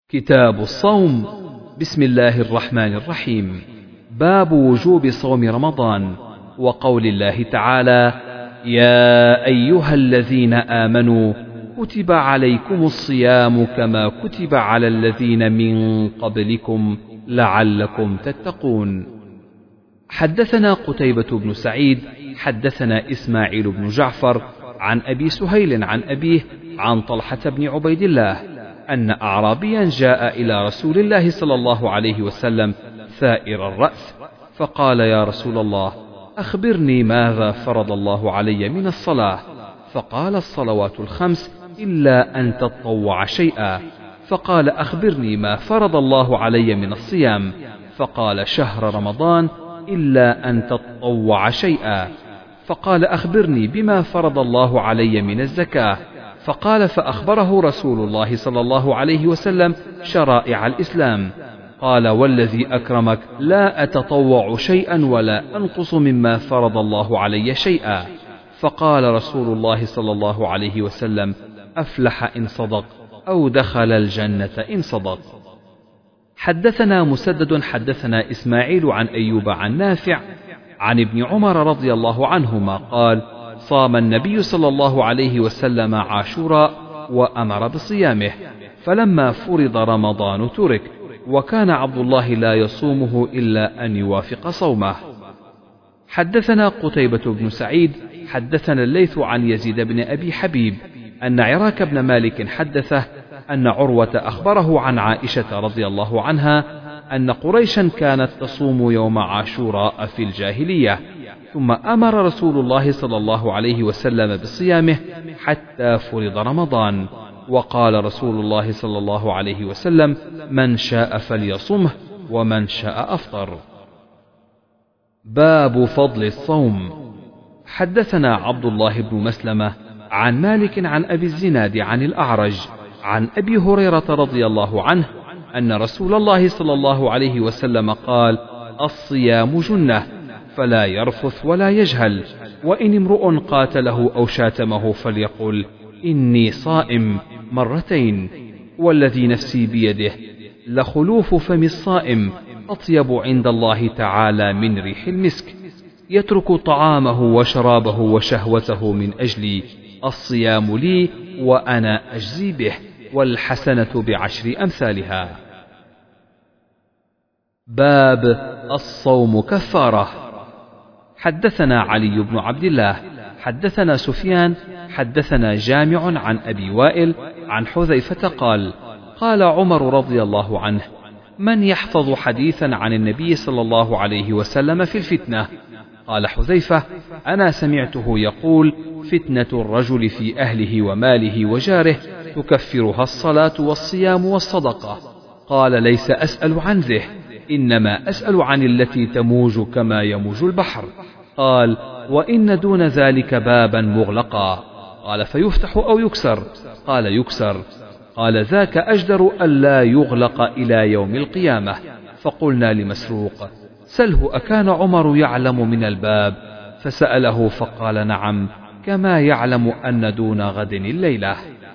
كتاب الصوم. بسم الله الرحمن الرحيم. باب وجوب صوم رمضان، وقول الله تعالى: يا أيها الذين آمنوا كتب عليكم الصيام كما كتب على الذين من قبلكم لعلكم تتقون. حدثنا قتيبة بن سعيد حدثنا إسماعيل بن جعفر عن أبي سهيل عن أبيه عن طلحة بن عبيد الله أن أعرابيا جاء إلى رسول الله صلى الله عليه وسلم ثائر الرأس، فقال: يا رسول الله، أخبرني ماذا فرض الله علي من الصلاة؟ فقال: الصلوات الخمس إلا أن تطوع شيئا. فقال: أخبرني ما فرض الله علي من الصيام؟ فقال: شهر رمضان إلا أن تطوع شيئا. فقال: أخبرني بما فرض الله علي من الزكاة؟ فقال: فأخبره رسول الله صلى الله عليه وسلم شرائع الإسلام. قال: والذي أكرمك لا أتطوع شيئا ولا أنقص مما فرض الله علي شيئا. فقال رسول الله صلى الله عليه وسلم: أفلح إن صدق، أو دخل الجنة إن صدق. حدثنا مسدد حدثنا إسماعيل عن أيوب عن نافع عن ابن عمر رضي الله عنهما قال: صام النبي صلى الله عليه وسلم عاشوراء وأمر بصيامه، فلما فرض رمضان ترك، وكان عبد الله لا يصومه إلا أن يوافق صومه. حدثنا قتيبة بن سعيد حدثنا الليث عن يزيد بن أبي حبيب أن عراك بن مالك حدثه أن عروة أخبره عن عائشة رضي الله عنها أن قريشا كانت تصوم يوم عاشوراء في الجاهلية، ثم أمر رسول الله صلى الله عليه وسلم بصيامه حتى فرض رمضان، وقال رسول الله صلى الله عليه وسلم: من شاء فليصمه ومن شاء أفطر. باب فضل الصوم. حدثنا عبد الله بن مسلمة عن مالك عن أبي الزناد عن الأعرج عن أبي هريرة رضي الله عنه أن رسول الله صلى الله عليه وسلم قال: الصيام جنة، فلا يرفث ولا يجهل، وإن امرؤ قاتله أو شاتمه فليقل: إني صائم مرتين، والذي نفسي بيده لخلوف فم الصائم أطيب عند الله تعالى من ريح المسك، يترك طعامه وشرابه وشهوته من أجلي، الصيام لي وأنا أجزي به، والحسنة بعشر أمثالها. باب الصوم كفارة. حدثنا علي بن عبد الله حدثنا سفيان حدثنا جامع عن أبي وائل عن حذيفة قال: قال عمر رضي الله عنه: من يحفظ حديثا عن النبي صلى الله عليه وسلم في الفتنة؟ قال حذيفة: أنا سمعته يقول: فتنة الرجل في أهله وماله وجاره تكفرها الصلاة والصيام والصدقة. قال: ليس أسأل عن ذه، إنما أسأل عن التي تموج كما يموج البحر. قال: وإن دون ذلك بابا مغلقا. قال: فيفتح أو يكسر؟ قال: يكسر. قال: ذاك أجدر ألا يغلق إلى يوم القيامة. فقلنا لمسروق: سله أكان عمر يعلم من الباب؟ فسأله فقال: نعم، كما يعلم أن دون غد الليلة.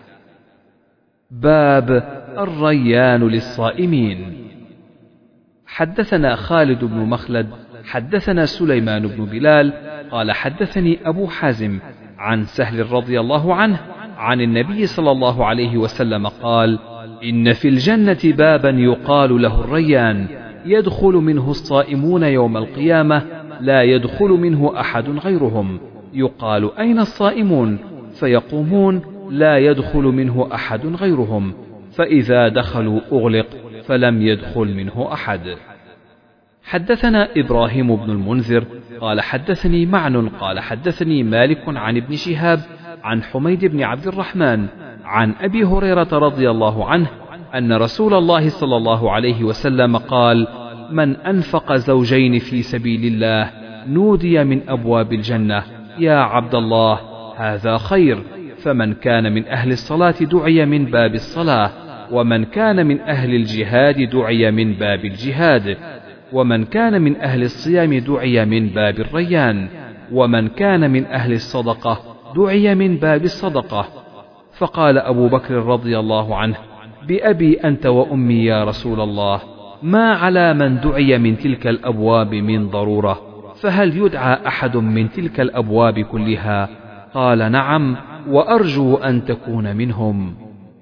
باب الريان للصائمين. حدثنا خالد بن مخلد حدثنا سليمان بن بلال قال: حدثني أبو حازم عن سهل رضي الله عنه عن النبي صلى الله عليه وسلم قال: إن في الجنة بابا يقال له الريان، يدخل منه الصائمون يوم القيامة لا يدخل منه أحد غيرهم، يقال: أين الصائمون؟ فيقومون: لا يدخل منه أحد غيرهم، فإذا دخلوا أغلق فلم يدخل منه أحد. حدثنا إبراهيم بن المنذر قال: حدثني معن قال: حدثني مالك عن ابن شهاب عن حميد بن عبد الرحمن عن أبي هريرة رضي الله عنه أن رسول الله صلى الله عليه وسلم قال: من أنفق زوجين في سبيل الله نودي من أبواب الجنة: يا عبد الله، هذا خير. فمن كان من أهل الصلاة دعي من باب الصلاة، ومن كان من أهل الجهاد دعي من باب الجهاد، ومن كان من أهل الصيام دعي من باب الريان، ومن كان من أهل الصدقة دعي من باب الصدقة. فقال أبو بكر رضي الله عنه: بأبي أنت وأمي يا رسول الله، ما على من دعي من تلك الأبواب من ضرورة، فهل يدعى أحد من تلك الأبواب كلها؟ قال نعم، وأرجو أن تكون منهم.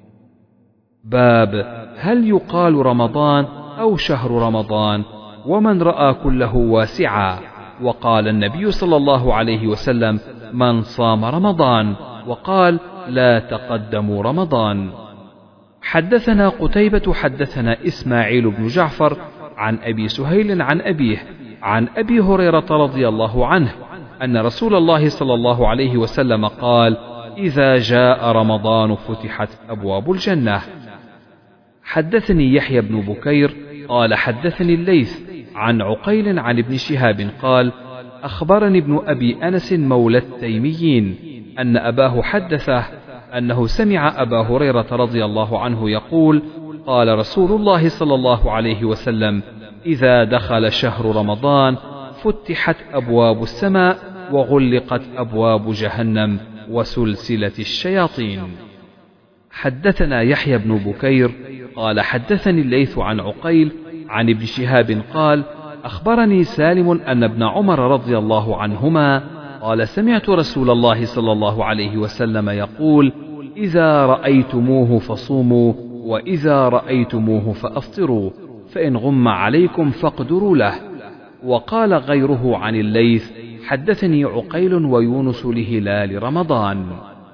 باب هل يقال رمضان أو شهر رمضان؟ ومن رأى كله واسعا. وقال النبي صلى الله عليه وسلم: من صام رمضان، وقال: لا تقدموا رمضان. حدثنا قتيبة حدثنا إسماعيل بن جعفر عن أبي سهيل عن أبيه عن أبي هريرة رضي الله عنه أن رسول الله صلى الله عليه وسلم قال: إذا جاء رمضان فتحت أبواب الجنة. حدثني يحيى بن بكير قال حدثني الليث عن عقيل عن ابن شهاب قال: أخبرني ابن أبي أنس مولى التيميين أن أباه حدثه أنه سمع أبا هريرة رضي الله عنه يقول: قال رسول الله صلى الله عليه وسلم: إذا دخل شهر رمضان فتحت أبواب السماء وغلقت أبواب جهنم وسلسلة الشياطين. حدثنا يحيى بن بكير قال حدثني الليث عن عقيل عن ابن شهاب قال: أخبرني سالم أن ابن عمر رضي الله عنهما قال: سمعت رسول الله صلى الله عليه وسلم يقول: إذا رأيتموه فصوموا، وإذا رأيتموه فأفطروا، فإن غم عليكم فاقدروا له. وقال غيره عن الليث: حدثني عقيل ويونس لهلال رمضان.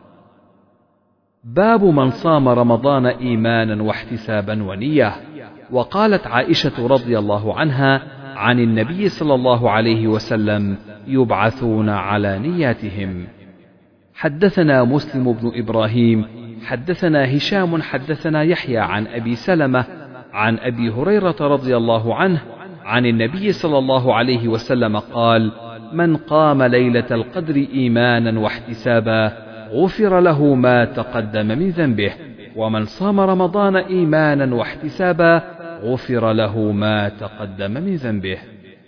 باب من صام رمضان إيمانا واحتسابا ونية. وقالت عائشة رضي الله عنها عن النبي صلى الله عليه وسلم: يبعثون على نياتهم. حدثنا مسلم بن إبراهيم حدثنا هشام حدثنا يحيى عن أبي سلمة عن أبي هريرة رضي الله عنه عن النبي صلى الله عليه وسلم قال: من قام ليلة القدر إيمانا واحتسابا غفر له ما تقدم من ذنبه، ومن صام رمضان إيمانا واحتسابا غفر له ما تقدم من ذنبه.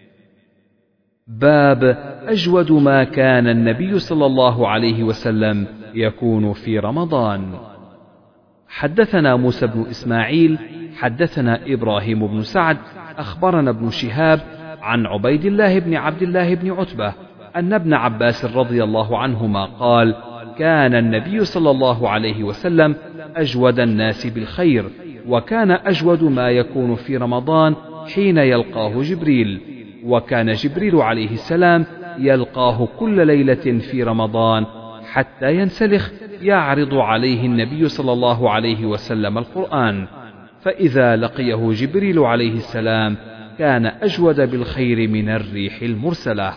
باب أجود ما كان النبي صلى الله عليه وسلم يكون في رمضان. حدثنا موسى بن إسماعيل حدثنا إبراهيم بن سعد أخبرنا ابن شهاب عن عبيد الله بن عبد الله بن عتبة أن ابن عباس رضي الله عنهما قال: كان النبي صلى الله عليه وسلم أجود الناس بالخير، وكان أجود ما يكون في رمضان حين يلقاه جبريل، وكان جبريل عليه السلام يلقاه كل ليلة في رمضان حتى ينسلخ يعرض عليه النبي صلى الله عليه وسلم القرآن، فإذا لقيه جبريل عليه السلام كان أجود بالخير من الريح المرسلة.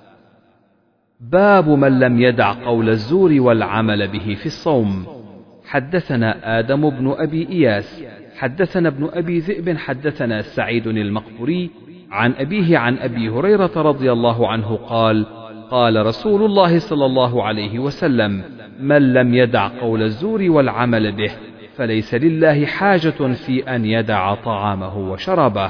باب من لم يدع قول الزور والعمل به في الصوم. حدثنا آدم بن أبي إياس حدثنا ابن أبي ذئب حدثنا سعيد المقبري عن أبيه عن أبي هريرة رضي الله عنه قال: قال رسول الله صلى الله عليه وسلم: من لم يدع قول الزور والعمل به فليس لله حاجة في أن يدع طعامه وشرابه.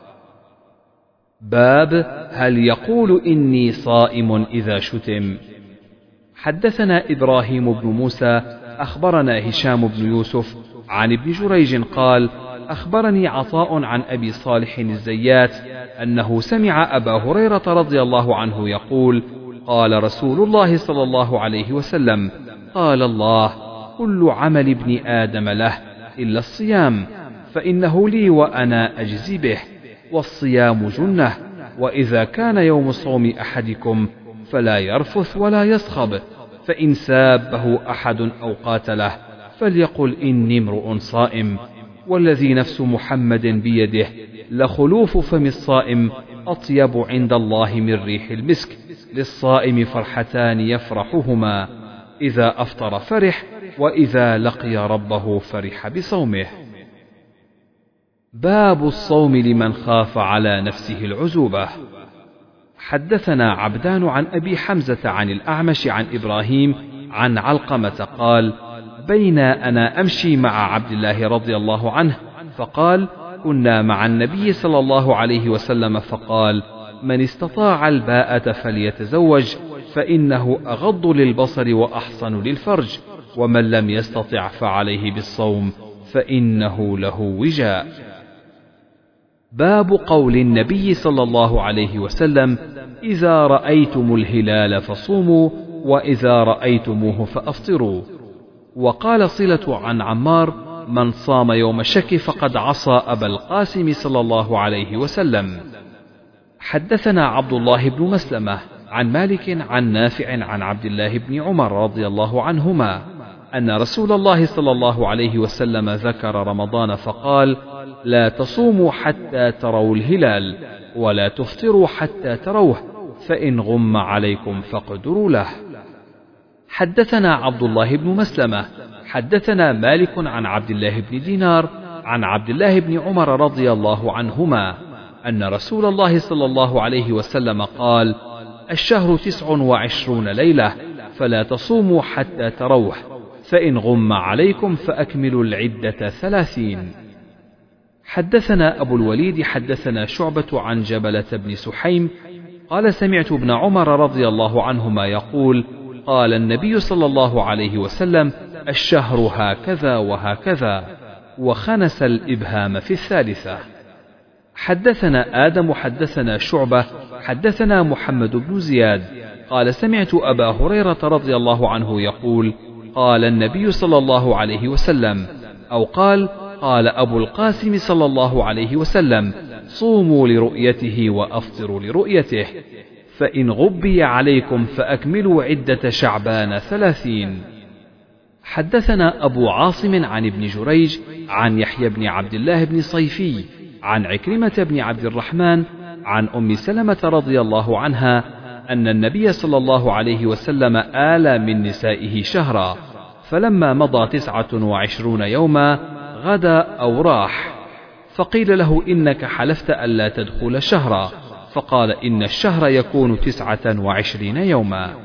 باب هل يقول إني صائم إذا شتم. حدثنا إبراهيم بن موسى أخبرنا هشام بن يوسف عن ابن جريج قال: أخبرني عطاء عن أبي صالح الزيات أنه سمع أبا هريرة رضي الله عنه يقول: قال رسول الله صلى الله عليه وسلم: قال الله: كل عمل ابن آدم له إلا الصيام، فإنه لي وأنا أجزي به، والصيام جنة، وإذا كان يوم صوم أحدكم فلا يرفث ولا يصخب، فإن سابه أحد أو قاتله فليقل إني امرؤ صائم، والذي نفس محمد بيده لخلوف فم الصائم أطيب عند الله من ريح المسك، للصائم فرحتان يفرحهما: إذا أفطر فرح، وإذا لقي ربه فرح بصومه. باب الصوم لمن خاف على نفسه العزوبة. حدثنا عبدان عن أبي حمزة عن الأعمش عن إبراهيم عن علقمة قال: بين أنا أمشي مع عبد الله رضي الله عنه فقال: كنا مع النبي صلى الله عليه وسلم فقال: من استطاع الباءة فليتزوج، فإنه أغض للبصر وأحصن للفرج، ومن لم يستطع فعليه بالصوم، فإنه له وجاء. باب قول النبي صلى الله عليه وسلم: إذا رأيتم الهلال فصوموا، وإذا رأيتموه فأفطروا. وقال صلة عن عمار: من صام يوم الشك فقد عصى أبا القاسم صلى الله عليه وسلم. حدثنا عبد الله بن مسلمة عن مالك عن نافع عن عبد الله بن عمر رضي الله عنهما أن رسول الله صلى الله عليه وسلم ذكر رمضان فقال: لا تصوموا حتى تروا الهلال، ولا تفطروا حتى تروه، فإن غم عليكم فاقدروا له. حدثنا عبد الله بن مسلمة حدثنا مالك عن عبد الله بن دينار عن عبد الله بن عمر رضي الله عنهما أن رسول الله صلى الله عليه وسلم قال: الشهر 29 ليلة، فلا تصوموا حتى تروه، فإن غم عليكم فأكملوا العدة 30. حدثنا أبو الوليد حدثنا شعبة عن جبلة بن سحيم قال: سمعت ابن عمر رضي الله عنهما يقول: قال النبي صلى الله عليه وسلم: الشهر هكذا وهكذا، وخنس الإبهام في الثالثة. حدثنا آدم حدثنا شعبة حدثنا محمد بن زياد قال: سمعت أبا هريرة رضي الله عنه يقول: قال النبي صلى الله عليه وسلم، أو قال أبو القاسم صلى الله عليه وسلم: صوموا لرؤيته وأفطروا لرؤيته، فإن غبي عليكم فأكملوا عدة شعبان 30. حدثنا أبو عاصم عن ابن جريج عن يحيى بن عبد الله بن صيفي عن عكرمة بن عبد الرحمن عن أم سلمة رضي الله عنها أن النبي صلى الله عليه وسلم آل من نسائه شهرا، فلما مضى 29 يوما غدا أو راح، فقيل له: إنك حلفت ألا تدخل شهرا، فقال: إن الشهر يكون 29 يوما.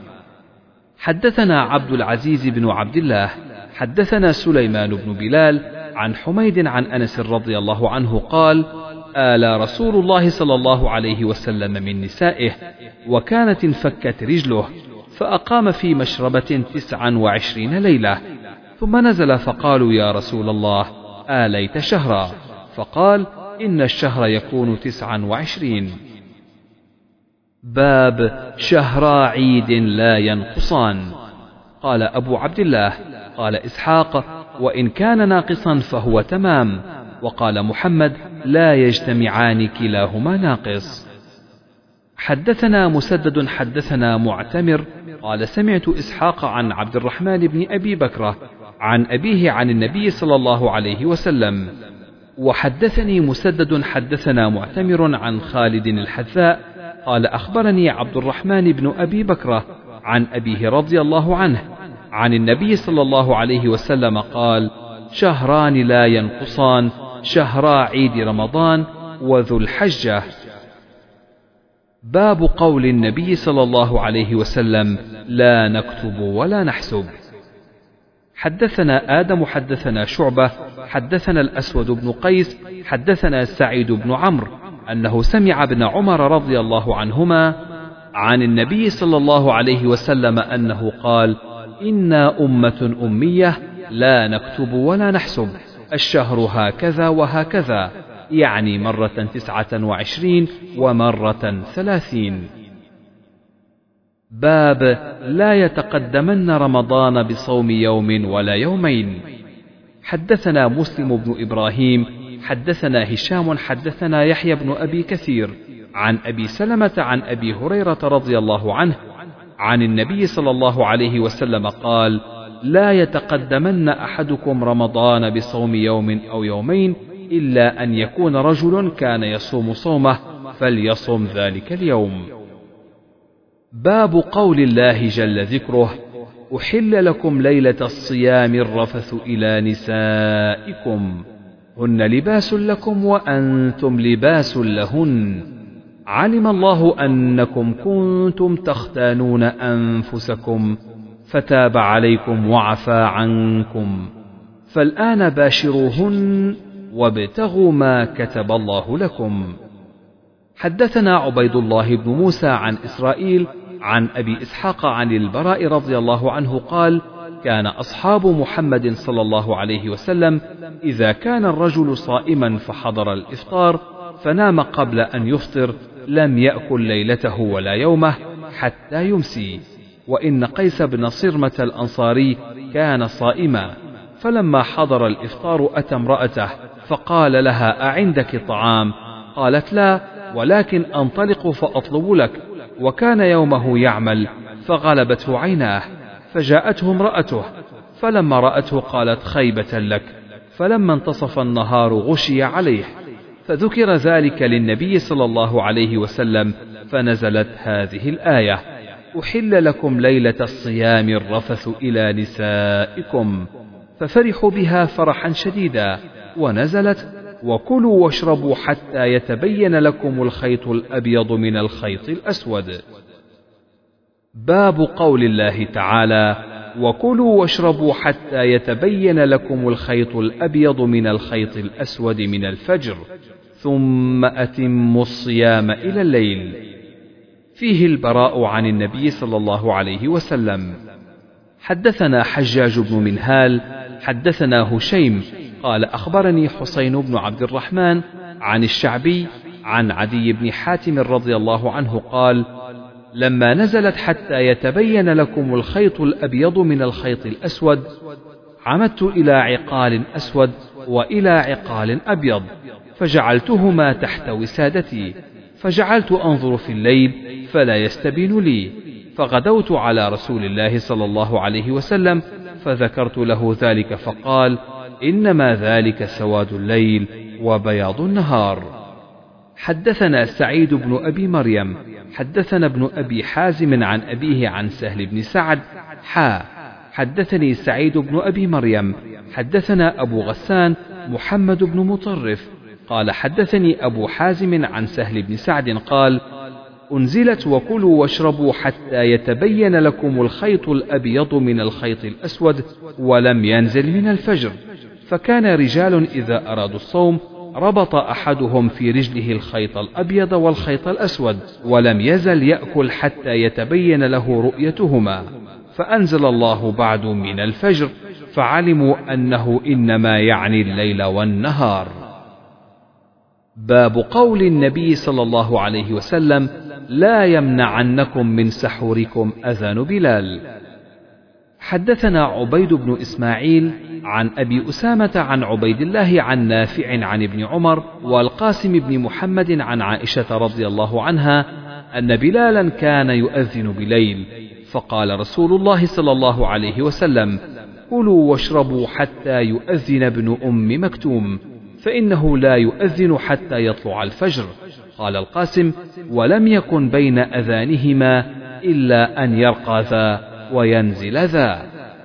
حدثنا عبد العزيز بن عبد الله حدثنا سليمان بن بلال عن حميد عن أنس رضي الله عنه قال: آل رسول الله صلى الله عليه وسلم من نسائه، وكانت انفكت رجله، فأقام في مشربة 29 ليلة، ثم نزل فقالوا: يا رسول الله، آليت شهرا؟ فقال: إن الشهر يكون 29. باب شهرا عيد لا ينقصان. قال أبو عبد الله: قال إسحاق: وإن كان ناقصا فهو تمام. وقال محمد: لا يجتمعان كلاهما ناقص. حدثنا مسدد حدثنا معتمر قال: سمعت إسحاق عن عبد الرحمن بن أبي بكرة عن أبيه عن النبي صلى الله عليه وسلم. وحدثني مسدد حدثنا معتمر عن خالد الحذاء قال: أخبرني عبد الرحمن بن أبي بكرة عن أبيه رضي الله عنه عن النبي صلى الله عليه وسلم قال: شهران لا ينقصان، شهرا عيد رمضان وذو الحجة. باب قول النبي صلى الله عليه وسلم: لا نكتب ولا نحسب. حدثنا آدم حدثنا شعبة حدثنا الأسود بن قيس حدثنا سعيد بن عمرو أنه سمع ابن عمر رضي الله عنهما عن النبي صلى الله عليه وسلم أنه قال: إنا أمة أمية لا نكتب ولا نحسب، الشهر هكذا وهكذا، يعني مرة 29 ومرة 30. باب لا يتقدمن رمضان بصوم يوم ولا يومين. حدثنا مسلم بن إبراهيم حدثنا هشام حدثنا يحيى بن أبي كثير عن أبي سلمة عن أبي هريرة رضي الله عنه عن النبي صلى الله عليه وسلم قال: لا يتقدمن أحدكم رمضان بصوم يوم أو يومين إلا أن يكون رجل كان يصوم صومه فليصم ذلك اليوم. باب قول الله جل ذكره: أحل لكم ليلة الصيام الرفث إلى نسائكم هن لباس لكم وأنتم لباس لهن، علم الله أنكم كنتم تختانون أنفسكم فتاب عليكم وعفى عنكم، فالآن باشروهن وابتغوا ما كتب الله لكم. حدثنا عبيد الله بن موسى عن إسرائيل عن أبي إسحاق عن البراء رضي الله عنه قال: كان أصحاب محمد صلى الله عليه وسلم إذا كان الرجل صائما فحضر الإفطار فنام قبل أن يفطر لم يأكل ليلته ولا يومه حتى يمسي. وإن قيس بن صرمة الأنصاري كان صائما، فلما حضر الإفطار أتى امرأته فقال لها: أعندك طعام؟ قالت: لا، ولكن أنطلق فأطلب لك. وكان يومه يعمل فغلبته عيناه، فجاءته امرأته، فلما رأته قالت: خيبة لك. فلما انتصف النهار غشي عليه، فذكر ذلك للنبي صلى الله عليه وسلم، فنزلت هذه الآية: أحل لكم ليلة الصيام الرفث إلى نسائكم، ففرحوا بها فرحا شديدا، ونزلت: وكلوا واشربوا حتى يتبين لكم الخيط الأبيض من الخيط الأسود. باب قول الله تعالى: وكلوا واشربوا حتى يتبين لكم الخيط الأبيض من الخيط الأسود من الفجر ثم أتموا الصيام إلى الليل. فيه البراء عن النبي صلى الله عليه وسلم. حدثنا حجاج بن منهال حدثنا هشيم قال أخبرني حسين بن عبد الرحمن عن الشعبي عن عدي بن حاتم رضي الله عنه قال: لما نزلت حتى يتبين لكم الخيط الأبيض من الخيط الأسود عمدت إلى عقال أسود وإلى عقال أبيض، فجعلتهما تحت وسادتي، فجعلت أنظر في الليل فلا يستبين لي، فغدوت على رسول الله صلى الله عليه وسلم فذكرت له ذلك، فقال: إنما ذلك سواد الليل وبياض النهار. حدثنا سعيد بن أبي مريم حدثنا ابن أبي حازم عن أبيه عن سهل بن سعد حدثني سعيد بن أبي مريم حدثنا أبو غسان محمد بن مطرف قال: حدثني أبو حازم عن سهل بن سعد قال: أنزلت: وكلوا واشربوا حتى يتبين لكم الخيط الأبيض من الخيط الأسود، ولم ينزل من الفجر، فكان رجال إذا أرادوا الصوم ربط أحدهم في رجله الخيط الأبيض والخيط الأسود، ولم يزل يأكل حتى يتبين له رؤيتهما، فأنزل الله بعد من الفجر، فعلموا أنه إنما يعني الليل والنهار. باب قول النبي صلى الله عليه وسلم: لا يمنعنكم من سحوركم أذان بلال. حدثنا عبيد بن إسماعيل عن أبي أسامة عن عبيد الله عن نافع عن ابن عمر والقاسم بن محمد عن عائشة رضي الله عنها أن بلالا كان يؤذن بليل، فقال رسول الله صلى الله عليه وسلم: كلوا واشربوا حتى يؤذن ابن أم مكتوم، فإنه لا يؤذن حتى يطلع الفجر. قال القاسم: ولم يكن بين أذانهما إلا أن يرقى ذا وينزل ذا.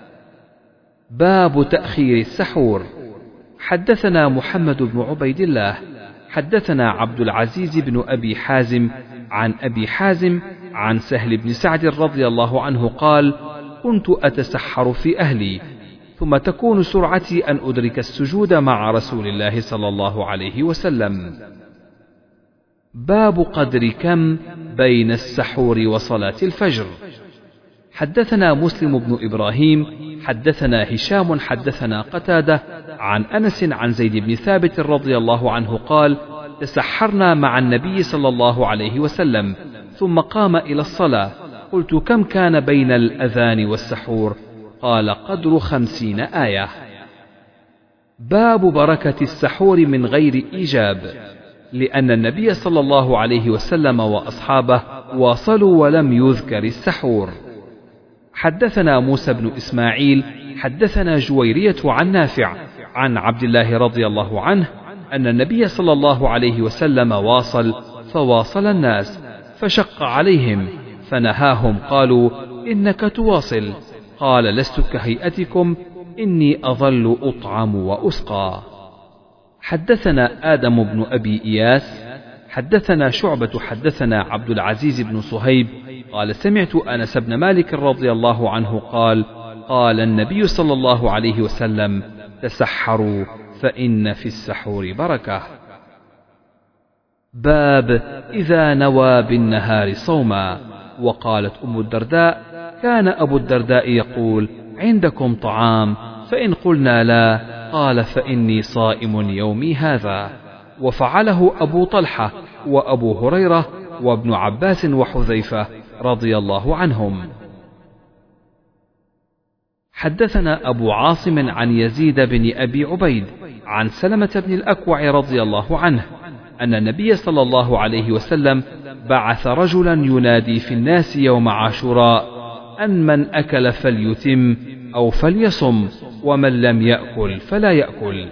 باب تأخير السحور. حدثنا محمد بن عبيد الله حدثنا عبد العزيز بن أبي حازم عن أبي حازم عن سهل بن سعد رضي الله عنه قال: كنت أتسحر في أهلي، ثم تكون سرعتي أن أدرك السجود مع رسول الله صلى الله عليه وسلم. باب قدر كم بين السحور وصلاة الفجر. حدثنا مسلم بن إبراهيم حدثنا هشام حدثنا قتادة عن أنس عن زيد بن ثابت رضي الله عنه قال: تسحرنا مع النبي صلى الله عليه وسلم ثم قام إلى الصلاة، قلت: كم كان بين الأذان والسحور؟ قال: قدر 50 آية. باب بركة السحور من غير إيجاب، لأن النبي صلى الله عليه وسلم وأصحابه واصلوا ولم يذكر السحور. حدثنا موسى بن إسماعيل حدثنا جويرية عن نافع عن عبد الله رضي الله عنه أن النبي صلى الله عليه وسلم واصل فواصل الناس، فشق عليهم فنهاهم، قالوا: إنك تواصل. قال: لست كهيئتكم، إني أظل أطعم وأسقى. حدثنا آدم بن أبي إياس حدثنا شعبة حدثنا عبد العزيز بن صهيب قال: سمعت أنس بن مالك رضي الله عنه قال: قال النبي صلى الله عليه وسلم: تسحروا فإن في السحور بركة. باب إذا نوى بالنهار صوما. وقالت أم الدرداء: كان أبو الدرداء يقول: عندكم طعام؟ فإن قلنا لا قال فإني صائم يومي هذا. وفعله أبو طلحة وأبو هريرة وابن عباس وحذيفة رضي الله عنهم. حدثنا أبو عاصم عن يزيد بن أبي عبيد عن سلمة بن الأكوع رضي الله عنه أن النبي صلى الله عليه وسلم بعث رجلا ينادي في الناس يوم عاشوراء أن من أكل فليتم أو فليصم ومن لم يأكل فلا يأكل.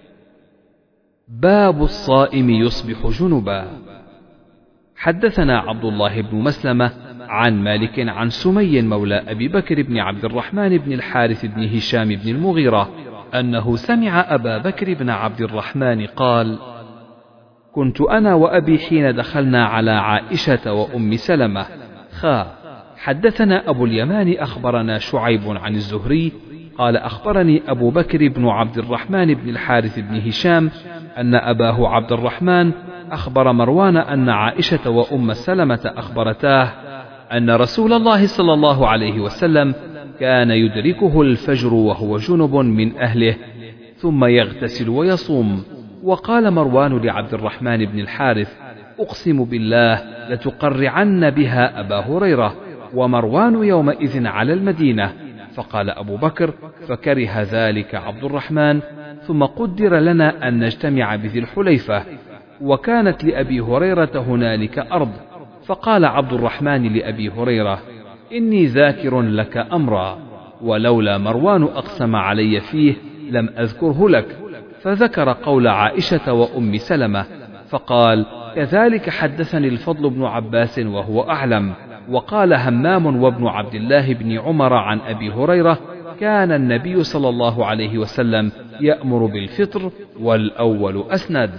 باب الصائم يصبح جنبا. حدثنا عبد الله بن مسلمة عن مالك عن سمي مولى أبي بكر بن عبد الرحمن بن الحارث بن هشام بن المغيرة أنه سمع أبا بكر بن عبد الرحمن قال: كنت أنا وأبي حين دخلنا على عائشة وأم سلمة. حدثنا أبو اليمان أخبرنا شعيب عن الزهري قال أخبرني أبو بكر بن عبد الرحمن بن الحارث بن هشام أن أباه عبد الرحمن أخبر مروان أن عائشة وأم سلمة أخبرتاه أن رسول الله صلى الله عليه وسلم كان يدركه الفجر وهو جنب من أهله ثم يغتسل ويصوم. وقال مروان لعبد الرحمن بن الحارث: أقسم بالله لتقرعن بها أبا هريرة. ومروان يومئذ على المدينة. فقال أبو بكر: فكره ذلك عبد الرحمن، ثم قدر لنا أن نجتمع بذي الحليفة، وكانت لأبي هريرة هنالك أرض. فقال عبد الرحمن لأبي هريرة: إني ذاكر لك أمرا، ولولا مروان أقسم علي فيه لم أذكره لك. فذكر قول عائشة وأم سلمة، فقال: كذلك حدثني الفضل بن عباس وهو أعلم. وقال همام وابن عبد الله بن عمر عن أبي هريرة: كان النبي صلى الله عليه وسلم يأمر بالفطر، والأول أسند.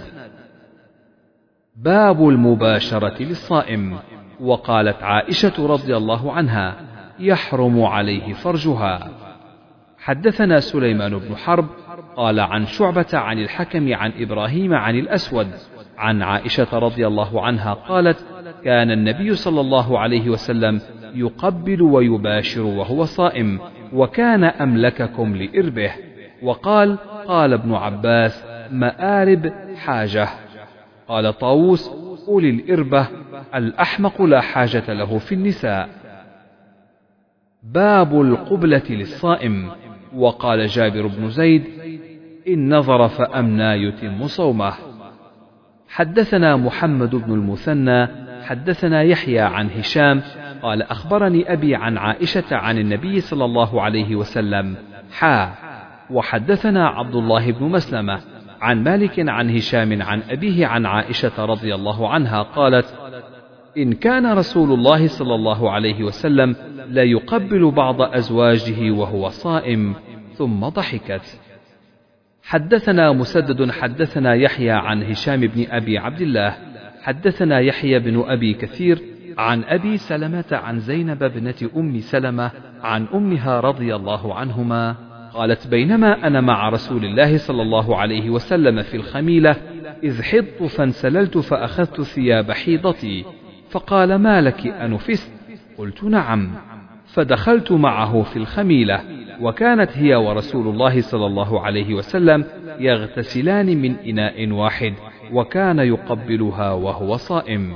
باب المباشرة للصائم. وقالت عائشة رضي الله عنها: يحرم عليه فرجها. حدثنا سليمان بن حرب قال عن شعبة عن الحكم عن إبراهيم عن الأسود عن عائشة رضي الله عنها قالت: كان النبي صلى الله عليه وسلم يقبل ويباشر وهو صائم، وكان أملككم لإربه. وقال: قال ابن عباس: مآرب حاجة. قال طاووس: أولي الإربة، الأحمق لا حاجة له في النساء. باب القبلة للصائم. وقال جابر بن زيد: إن نظر فأمنى يتم صومه. حدثنا محمد بن المثنى حدثنا يحيى عن هشام قال أخبرني أبي عن عائشة عن النبي صلى الله عليه وسلم وحدثنا عبد الله بن مسلمة عن مالك عن هشام عن أبيه عن عائشة رضي الله عنها قالت: إن كان رسول الله صلى الله عليه وسلم لا يقبل بعض أزواجه وهو صائم. ثم ضحكت. حدثنا مسدد حدثنا يحيى عن هشام بن أبي عبد الله حدثنا يحيى بن أبي كثير عن أبي سلمة عن زينب بنت أم سلمة عن أمها رضي الله عنهما قالت: بينما أنا مع رسول الله صلى الله عليه وسلم في الخميلة إذ حضت فانسللت فأخذت ثياب حيضتي، فقال: ما لك أنفست؟ قلت: نعم. فدخلت معه في الخميلة، وكانت هي ورسول الله صلى الله عليه وسلم يغتسلان من إناء واحد، وكان يقبلها وهو صائم.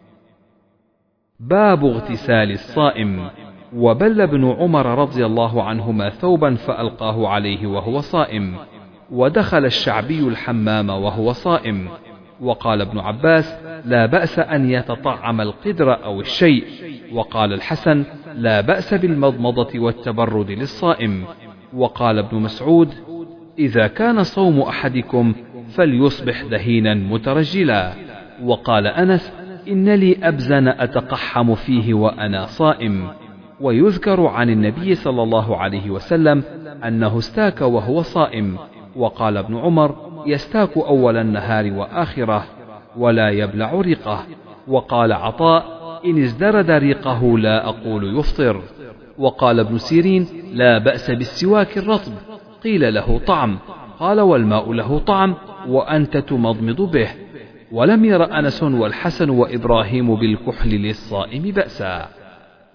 باب اغتسال الصائم. وبل ابن عمر رضي الله عنهما ثوبا فألقاه عليه وهو صائم، ودخل الشعبي الحمام وهو صائم. وقال ابن عباس: لا بأس أن يتطعم القدر أو الشيء. وقال الحسن: لا بأس بالمضمضة والتبرد للصائم. وقال ابن مسعود: إذا كان صوم أحدكم فليصبح دهينا مترجلا. وقال أنس: إن لي أبزن أتقحم فيه وأنا صائم. ويذكر عن النبي صلى الله عليه وسلم أنه استاك وهو صائم. وقال ابن عمر: يستاك أول النهار وآخره ولا يبلع ريقه. وقال عطاء: إن ازدرد ريقه لا أقول يفطر. وقال ابن سيرين: لا بأس بالسواك الرطب. قيل: له طعم. قال: والماء له طعم وأنت تمضمض به. ولم ير أنس والحسن وإبراهيم بالكحل للصائم بأسا.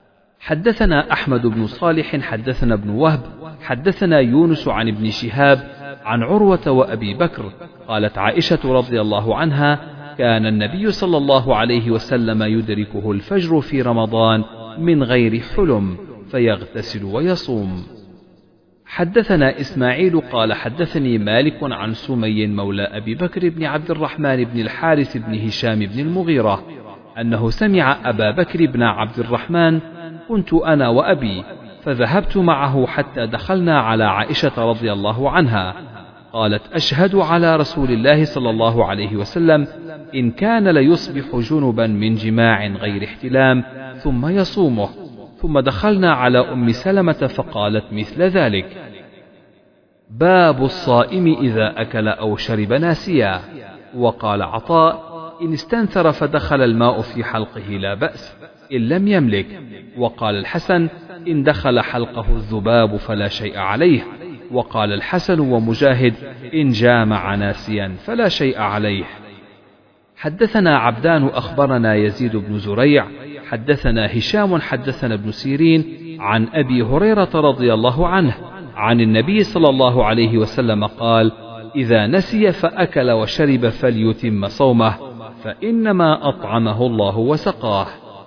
حدثنا أحمد بن صالح حدثنا ابن وهب حدثنا يونس عن ابن شهاب عن عروة وأبي بكر قالت عائشة رضي الله عنها كان النبي صلى الله عليه وسلم يدركه الفجر في رمضان من غير حلم فيغتسل ويصوم. حدثنا إسماعيل قال حدثني مالك عن سمي مولى أبي بكر بن عبد الرحمن بن الحارث بن هشام بن المغيرة أنه سمع أبا بكر بن عبد الرحمن كنت أنا وأبي فذهبت معه حتى دخلنا على عائشة رضي الله عنها قالت أشهد على رسول الله صلى الله عليه وسلم إن كان ليصبح جنبا من جماع غير احتلام ثم يصومه. ثم دخلنا على أم سلمة فقالت مثل ذلك. باب الصائم إذا أكل أو شرب ناسيا. وقال عطاء إن استنثر فدخل الماء في حلقه لا بأس إن لم يملك. وقال الحسن إن دخل حلقه الذباب فلا شيء عليه. وقال الحسن ومجاهد إن جامع ناسيا فلا شيء عليه. حدثنا عبدان أخبرنا يزيد بن زريع حدثنا هشام حدثنا ابن سيرين عن أبي هريرة رضي الله عنه عن النبي صلى الله عليه وسلم قال إذا نسي فأكل وشرب فليتم صومه فإنما أطعمه الله وسقاه.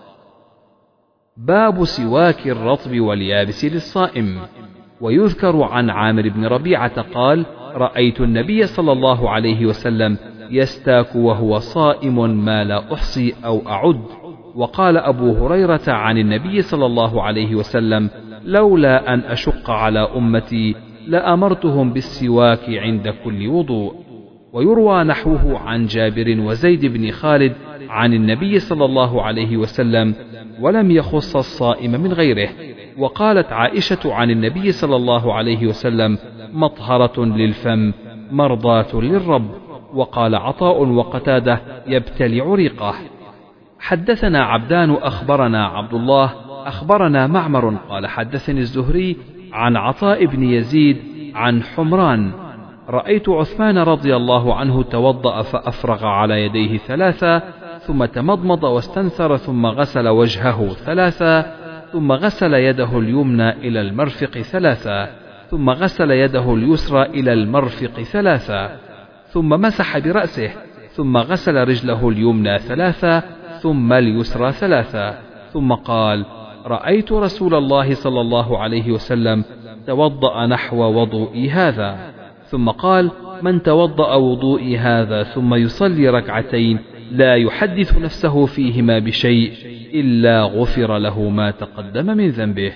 باب سواك الرطب واليابس للصائم. ويذكر عن عامر بن ربيعة قال رأيت النبي صلى الله عليه وسلم يستاك وهو صائم ما لا أحصي أو أعد. وقال أبو هريرة عن النبي صلى الله عليه وسلم لولا أن أشق على أمتي لأمرتهم بالسواك عند كل وضوء. ويروى نحوه عن جابر وزيد بن خالد عن النبي صلى الله عليه وسلم ولم يخص الصائم من غيره. وقالت عائشة عن النبي صلى الله عليه وسلم مطهرة للفم مرضاة للرب. وقال عطاء وقتادة يبتلع ريقه. حدثنا عبدان أخبرنا عبد الله أخبرنا معمر قال حدثني الزهري عن عطاء بن يزيد عن حمران رأيت عثمان رضي الله عنه توضأ فأفرغ على يديه ثلاثة ثم تمضمض واستنثر ثم غسل وجهه ثلاثة ثم غسل يده اليمنى إلى المرفق ثلاثة ثم غسل يده اليسرى إلى المرفق ثلاثة ثم مسح برأسه ثم غسل رجله اليمنى ثلاثة ثم اليسرى ثلاثة ثم قال رأيت رسول الله صلى الله عليه وسلم توضأ نحو وضوئي هذا. ثم قال من توضأ وضوئي هذا ثم يصلي ركعتين لا يحدث نفسه فيهما بشيء إلا غفر له ما تقدم من ذنبه.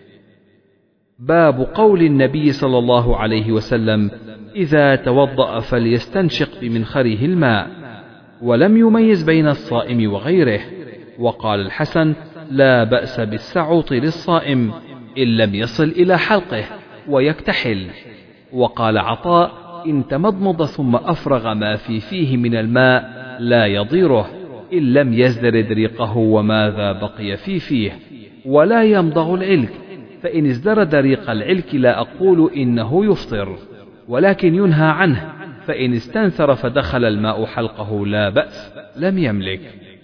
باب قول النبي صلى الله عليه وسلم إذا توضأ فليستنشق بمنخره الماء ولم يميز بين الصائم وغيره. وقال الحسن لا بأس بالسعوط للصائم إن لم يصل إلى حلقه ويكتحل. وقال عطاء إن تمضمض ثم أفرغ ما فيه من الماء لا يضيره إن لم يزدرد ريقه وماذا بقي فيه ولا يمضغ العلك فإن ازدرد ريق العلك لا أقول إنه يفطر ولكن ينهى عنه فإن استنثر فدخل الماء حلقه لا بأس لم يملك.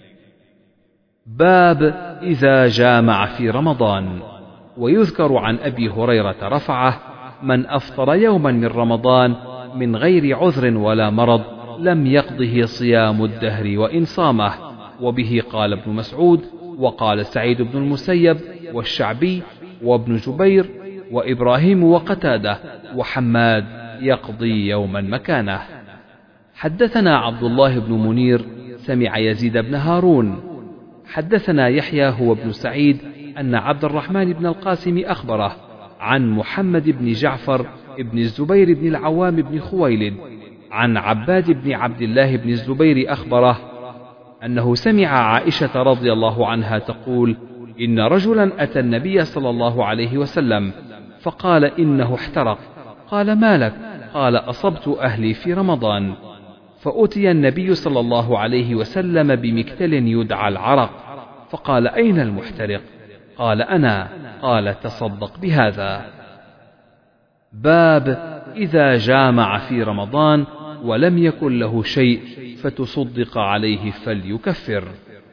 باب إذا جامع في رمضان. ويذكر عن أبي هريرة رفعه من أفطر يوما من رمضان من غير عذر ولا مرض لم يقضه صيام الدهر وإن صامه. وبه قال ابن مسعود وقال سعيد بن المسيب والشعبي وابن جبير وإبراهيم وقتادة وحماد يقضي يوما مكانه. حدثنا عبد الله بن منير سمع يزيد بن هارون حدثنا يحيى هو ابن سعيد أن عبد الرحمن بن القاسم أخبره عن محمد بن جعفر بن الزبير بن العوام بن خويلد عن عباد بن عبد الله بن الزبير أخبره أنه سمع عائشة رضي الله عنها تقول إن رجلا أتى النبي صلى الله عليه وسلم فقال إنه احترق. قال ما لك؟ قال أصبت أهلي في رمضان. فأتي النبي صلى الله عليه وسلم بمكتل يدعى العرق فقال أين المحترق؟ قال أنا. قال تصدق بهذا. باب إذا جامع في رمضان ولم يكن له شيء فتصدق عليه فليكفر.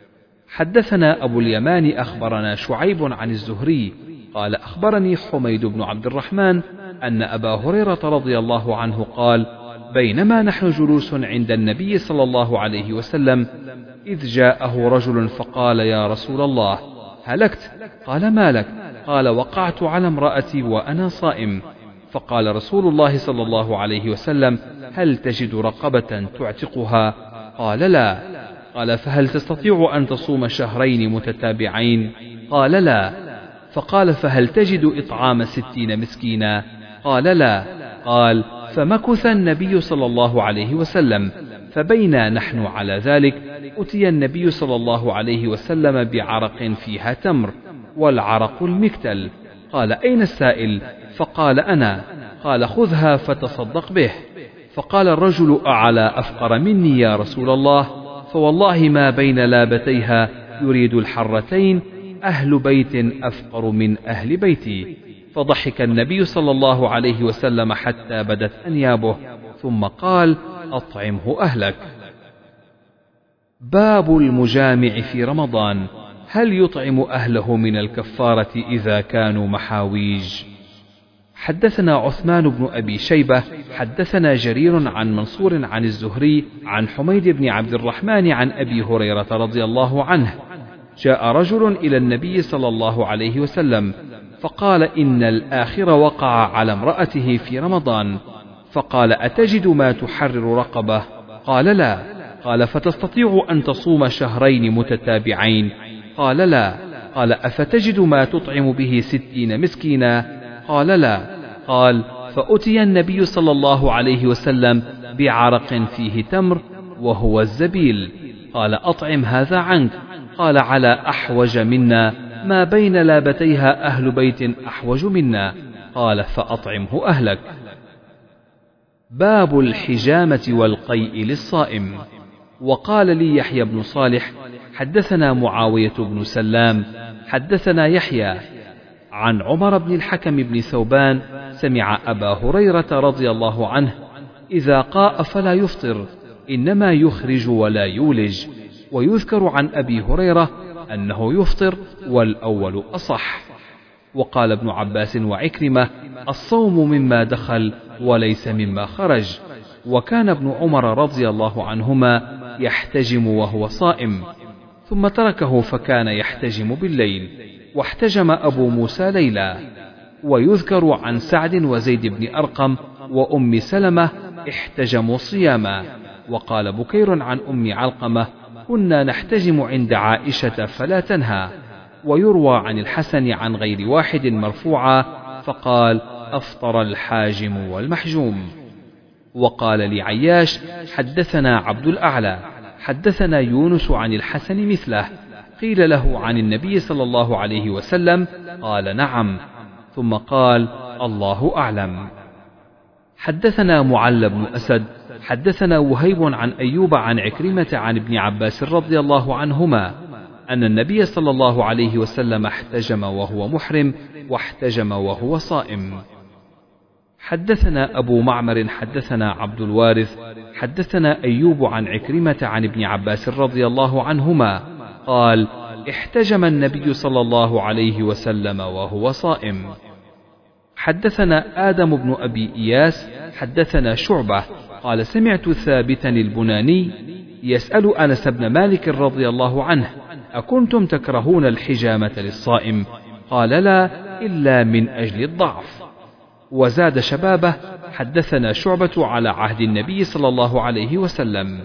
حدثنا أبو اليمان أخبرنا شعيب عن الزهري قال أخبرني حميد بن عبد الرحمن أن أبا هريرة رضي الله عنه قال بينما نحن جلوس عند النبي صلى الله عليه وسلم إذ جاءه رجل فقال يا رسول الله هلكت؟ قال ما لك؟ قال وقعت على امرأتي وأنا صائم. فقال رسول الله صلى الله عليه وسلم هل تجد رقبة تعتقها؟ قال لا. قال فهل تستطيع أن تصوم شهرين متتابعين؟ قال لا. فقال فهل تجد إطعام 60 مسكينا؟ قال لا. قال فمكث النبي صلى الله عليه وسلم، فبينا نحن على ذلك أتي النبي صلى الله عليه وسلم بعرق فيها تمر، والعرق المكتل. قال أين السائل؟ فقال أنا. قال خذها فتصدق به. فقال الرجل أعلى أفقر مني يا رسول الله؟ فوالله ما بين لابتيها يريد الحرتين أهل بيت أفقر من أهل بيتي. فضحك النبي صلى الله عليه وسلم حتى بدت أنيابه، ثم قال أطعمه أهلك. باب المجامع في رمضان، هل يطعم أهله من الكفارة إذا كانوا محاويج؟ حدثنا عثمان بن أبي شيبة حدثنا جرير عن منصور عن الزهري عن حميد بن عبد الرحمن عن أبي هريرة رضي الله عنه جاء رجل إلى النبي صلى الله عليه وسلم فقال إن الآخر وقع على امرأته في رمضان، فقال أتجد ما تحرر رقبة؟ قال لا. قال فتستطيع أن تصوم شهرين متتابعين؟ قال لا. قال أفتجد ما تطعم به 60 مسكينا؟ قال لا. قال فأتي النبي صلى الله عليه وسلم بعرق فيه تمر وهو الزبيل، قال أطعم هذا عنك. قال على أحوج منا، ما بين لابتيها أهل بيت أحوج منا. قال فأطعمه أهلك. باب الحجامة والقيء للصائم. وقال لي يحيى بن صالح حدثنا معاوية بن سلام حدثنا يحيى عن عمر بن الحكم بن ثوبان سمع أبا هريرة رضي الله عنه إذا قاء فلا يفطر إنما يخرج ولا يولج. ويذكر عن أبي هريرة أنه يفطر والأول أصح. وقال ابن عباس وعكرمة الصوم مما دخل وليس مما خرج. وكان ابن عمر رضي الله عنهما يحتجم وهو صائم ثم تركه فكان يحتجم بالليل، واحتجم أبو موسى ليلا. ويذكر عن سعد وزيد بن أرقم وأم سلمة احتجموا صياما. وقال بكير عن أم علقمة كنا نحتجم عند عائشة فلا تنهى. ويروى عن الحسن عن غير واحد مرفوعا فقال أفطر الحاجم والمحجوم. وقال لعياش حدثنا عبد الأعلى حدثنا يونس عن الحسن مثله. قيل له عن النبي صلى الله عليه وسلم قال نعم، ثم قال الله أعلم. حدثنا معل بن أسد حدثنا وهيب عن أيوب عن عكرمة عن ابن عباس رضي الله عنهما أن النبي صلى الله عليه وسلم احتجم وهو محرم واحتجم وهو صائم. حدثنا أبو معمر حدثنا عبد الوارث حدثنا أيوب عن عكرمة عن ابن عباس رضي الله عنهما قال احتجم النبي صلى الله عليه وسلم وهو صائم. حدثنا آدم بن أبي إياس حدثنا شعبة قال سمعت ثابتا البناني يسأل أنس بن مالك رضي الله عنه أكنتم تكرهون الحجامة للصائم؟ قال لا إلا من أجل الضعف. وزاد شبابه حدثنا شعبة على عهد النبي صلى الله عليه وسلم.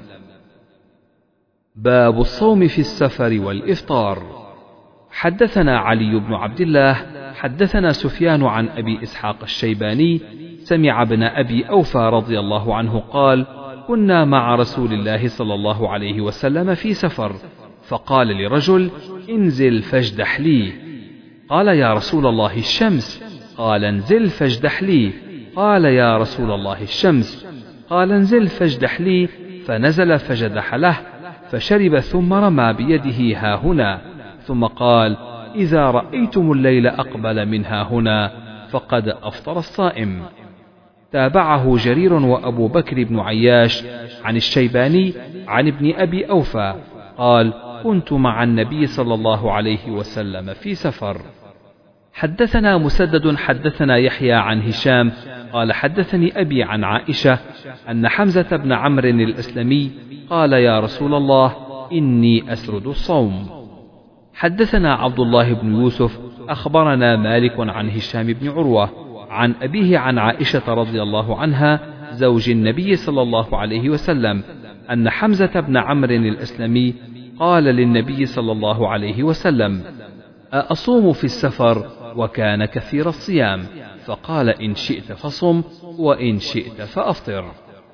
باب الصوم في السفر والإفطار. حدثنا علي بن عبد الله حدثنا سفيان عن أبي إسحاق الشيباني سمع ابن أبي أوفى رضي الله عنه قال كنا مع رسول الله صلى الله عليه وسلم في سفر، فقال لرجل انزل فاجدح لي. قال يا رسول الله الشمس. قال انزل فاجدح لي. قال يا رسول الله الشمس. قال انزل فاجدح لي. فنزل فجدح له فشرب ثم رمى بيده ها هنا، ثم قال إذا رأيتم الليل أقبل من ها هنا فقد أفطر الصائم. تابعه جرير وأبو بكر بن عياش عن الشيباني عن ابن أبي أوفى قال كنت مع النبي صلى الله عليه وسلم في سفر. حدثنا مسدد حدثنا يحيى عن هشام قال حدثني أبي عن عائشة أن حمزة بن عمرو الأسلمي قال يا رسول الله إني أسرد الصوم. حدثنا عبد الله بن يوسف أخبرنا مالك عن هشام بن عروة عن أبيه عن عائشة رضي الله عنها زوج النبي صلى الله عليه وسلم أن حمزة بن عمرو الأسلمي قال للنبي صلى الله عليه وسلم أصوم في السفر وكان كثير الصيام فقال إن شئت فصم وإن شئت فأفطر.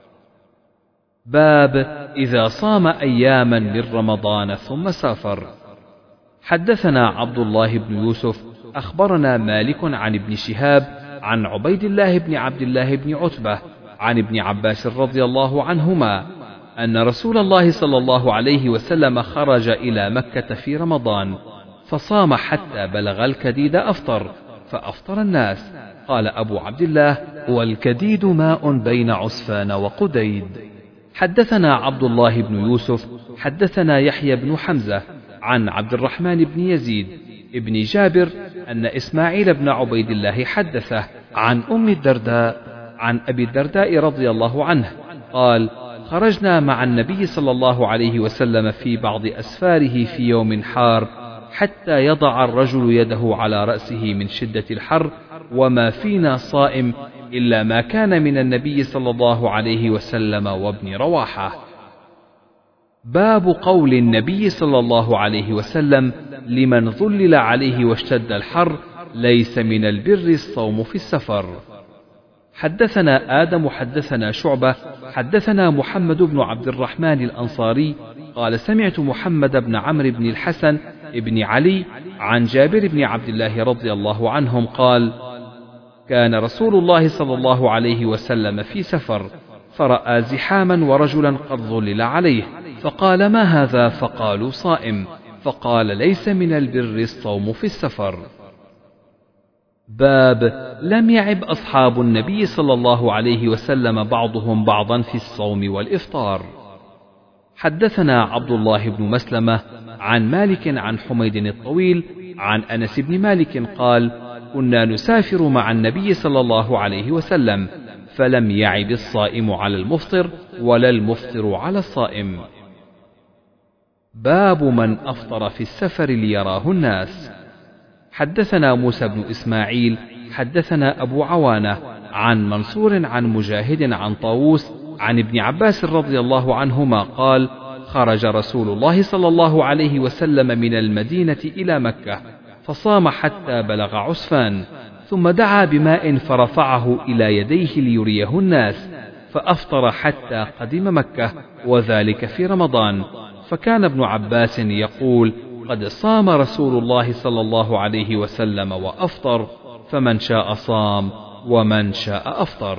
باب إذا صام أياما من رمضان ثم سافر. حدثنا عبد الله بن يوسف أخبرنا مالك عن ابن شهاب عن عبيد الله بن عبد الله بن عتبة عن ابن عباس رضي الله عنهما أن رسول الله صلى الله عليه وسلم خرج إلى مكة في رمضان فصام حتى بلغ الكديد أفطر فأفطر الناس. قال أبو عبد الله والكديد ماء بين عسفان وقديد. حدثنا عبد الله بن يوسف حدثنا يحيى بن حمزة عن عبد الرحمن بن يزيد ابن جابر أن إسماعيل بن عبيد الله حدثه عن أم الدرداء عن أبي الدرداء رضي الله عنه قال خرجنا مع النبي صلى الله عليه وسلم في بعض أسفاره في يوم حار حتى يضع الرجل يده على رأسه من شدة الحر وما فينا صائم إلا ما كان من النبي صلى الله عليه وسلم وابن رواحة. باب قول النبي صلى الله عليه وسلم لمن ظلل عليه واشتد الحر ليس من البر الصوم في السفر. حدثنا آدم حدثنا شعبة حدثنا محمد بن عبد الرحمن الأنصاري قال سمعت محمد بن عمرو بن الحسن ابن علي عن جابر بن عبد الله رضي الله عنهم قال كان رسول الله صلى الله عليه وسلم في سفر فرأى زحاما ورجلا قد ظلل عليه فقال ما هذا فقالوا صائم فقال ليس من البر الصوم في السفر. باب لم يعب أصحاب النبي صلى الله عليه وسلم بعضهم بعضا في الصوم والإفطار. حدثنا عبد الله بن مسلمة عن مالك عن حميد الطويل عن أنس بن مالك قال كنا نسافر مع النبي صلى الله عليه وسلم فلم يعب الصائم على المفطر ولا المفطر على الصائم. باب من أفطر في السفر ليراه الناس. حدثنا موسى بن إسماعيل حدثنا أبو عوانة عن منصور عن مجاهد عن طاووس عن ابن عباس رضي الله عنهما قال خرج رسول الله صلى الله عليه وسلم من المدينة إلى مكة فصام حتى بلغ عسفان ثم دعا بماء فرفعه إلى يديه ليريه الناس فأفطر حتى قدم مكة وذلك في رمضان. فكان ابن عباس يقول قد صام رسول الله صلى الله عليه وسلم وأفطر فمن شاء صام ومن شاء أفطر.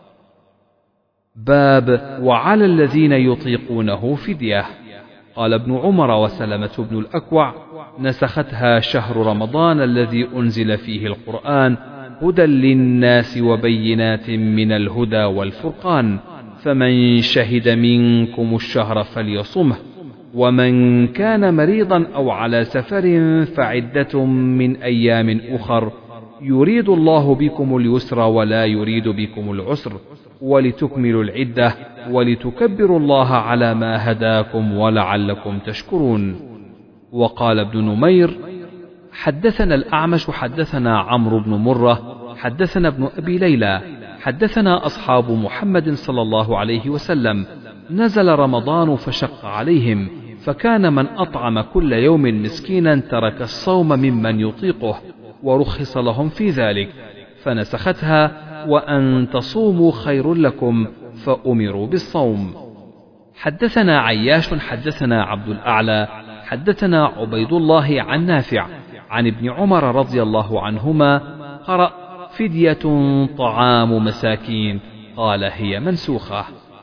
باب وعلى الذين يطيقونه فدية. قال ابن عمر وسلمة بن الأكوع نسختها شهر رمضان الذي أنزل فيه القرآن هدى للناس وبينات من الهدى والفرقان فمن شهد منكم الشهر فليصمه ومن كان مريضا أو على سفر فعدة من أيام أخر يريد الله بكم اليسر ولا يريد بكم العسر ولتكملوا العدة ولتكبروا الله على ما هداكم ولعلكم تشكرون. وقال ابن نمير حدثنا الأعمش حدثنا عمرو بن مرة حدثنا ابن أبي ليلى حدثنا أصحاب محمد صلى الله عليه وسلم نزل رمضان فشق عليهم فكان من أطعم كل يوم مسكينا ترك الصوم ممن يطيقه ورخص لهم في ذلك فنسختها وأن تصوموا خير لكم فأمروا بالصوم. حدثنا عياش حدثنا عبد الأعلى حدثنا عبيد الله عن نافع عن ابن عمر رضي الله عنهما قرأ فدية طعام مساكين قال هي منسوخة.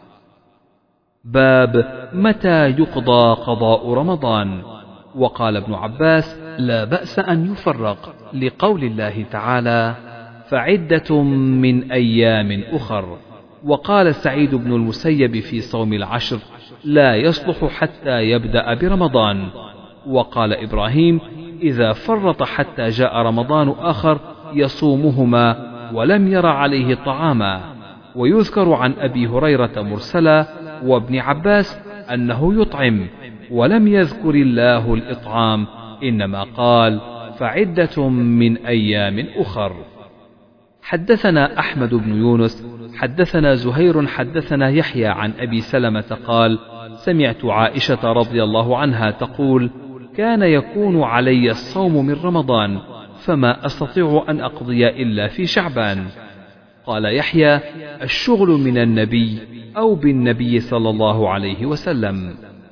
باب متى يقضى قضاء رمضان. وقال ابن عباس لا بأس أن يفرق لقول الله تعالى فعدة من أيام أخر. وقال سعيد بن المسيب في صوم العشر لا يصلح حتى يبدأ برمضان وقال إبراهيم: إذا فرط حتى جاء رمضان آخر يصومهما ولم ير عليه طعاما. ويذكر عن أبي هريرة مرسلا وابن عباس أنه يطعم، ولم يذكر الله الإطعام، إنما قال: فعدة من أيام أخر. حدثنا أحمد بن يونس حدثنا زهير حدثنا يحيى عن أبي سلمة قال: سمعت عائشة رضي الله عنها تقول: كان يكون علي الصوم من رمضان، فما أستطيع أن أقضي إلا في شعبان. قال يحيى: الشغل من النبي أو بالنبي صلى الله عليه وسلم.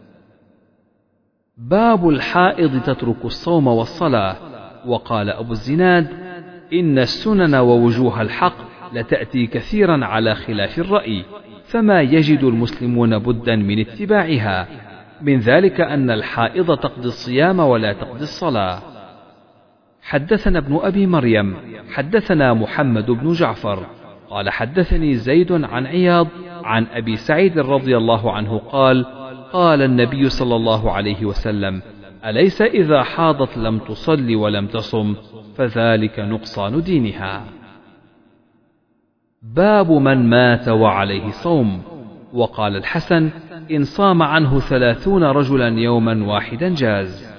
باب الحائض تترك الصوم والصلاة. وقال أبو الزناد: إن السنن ووجوه الحق لتأتي كثيرا على خلاف الرأي، فما يجد المسلمون بدا من اتباعها، من ذلك أن الحائض تقضي الصيام ولا تقضي الصلاة. حدثنا ابن أبي مريم حدثنا محمد بن جعفر قال حدثني زيد عن عياض عن أبي سعيد رضي الله عنه قال: قال النبي صلى الله عليه وسلم: أليس إذا حاضت لم تصل ولم تصم فذلك نقصان دينها. باب من مات وعليه صوم. وقال الحسن: إن صام عنه 30 رجلا يوما واحدا جاز.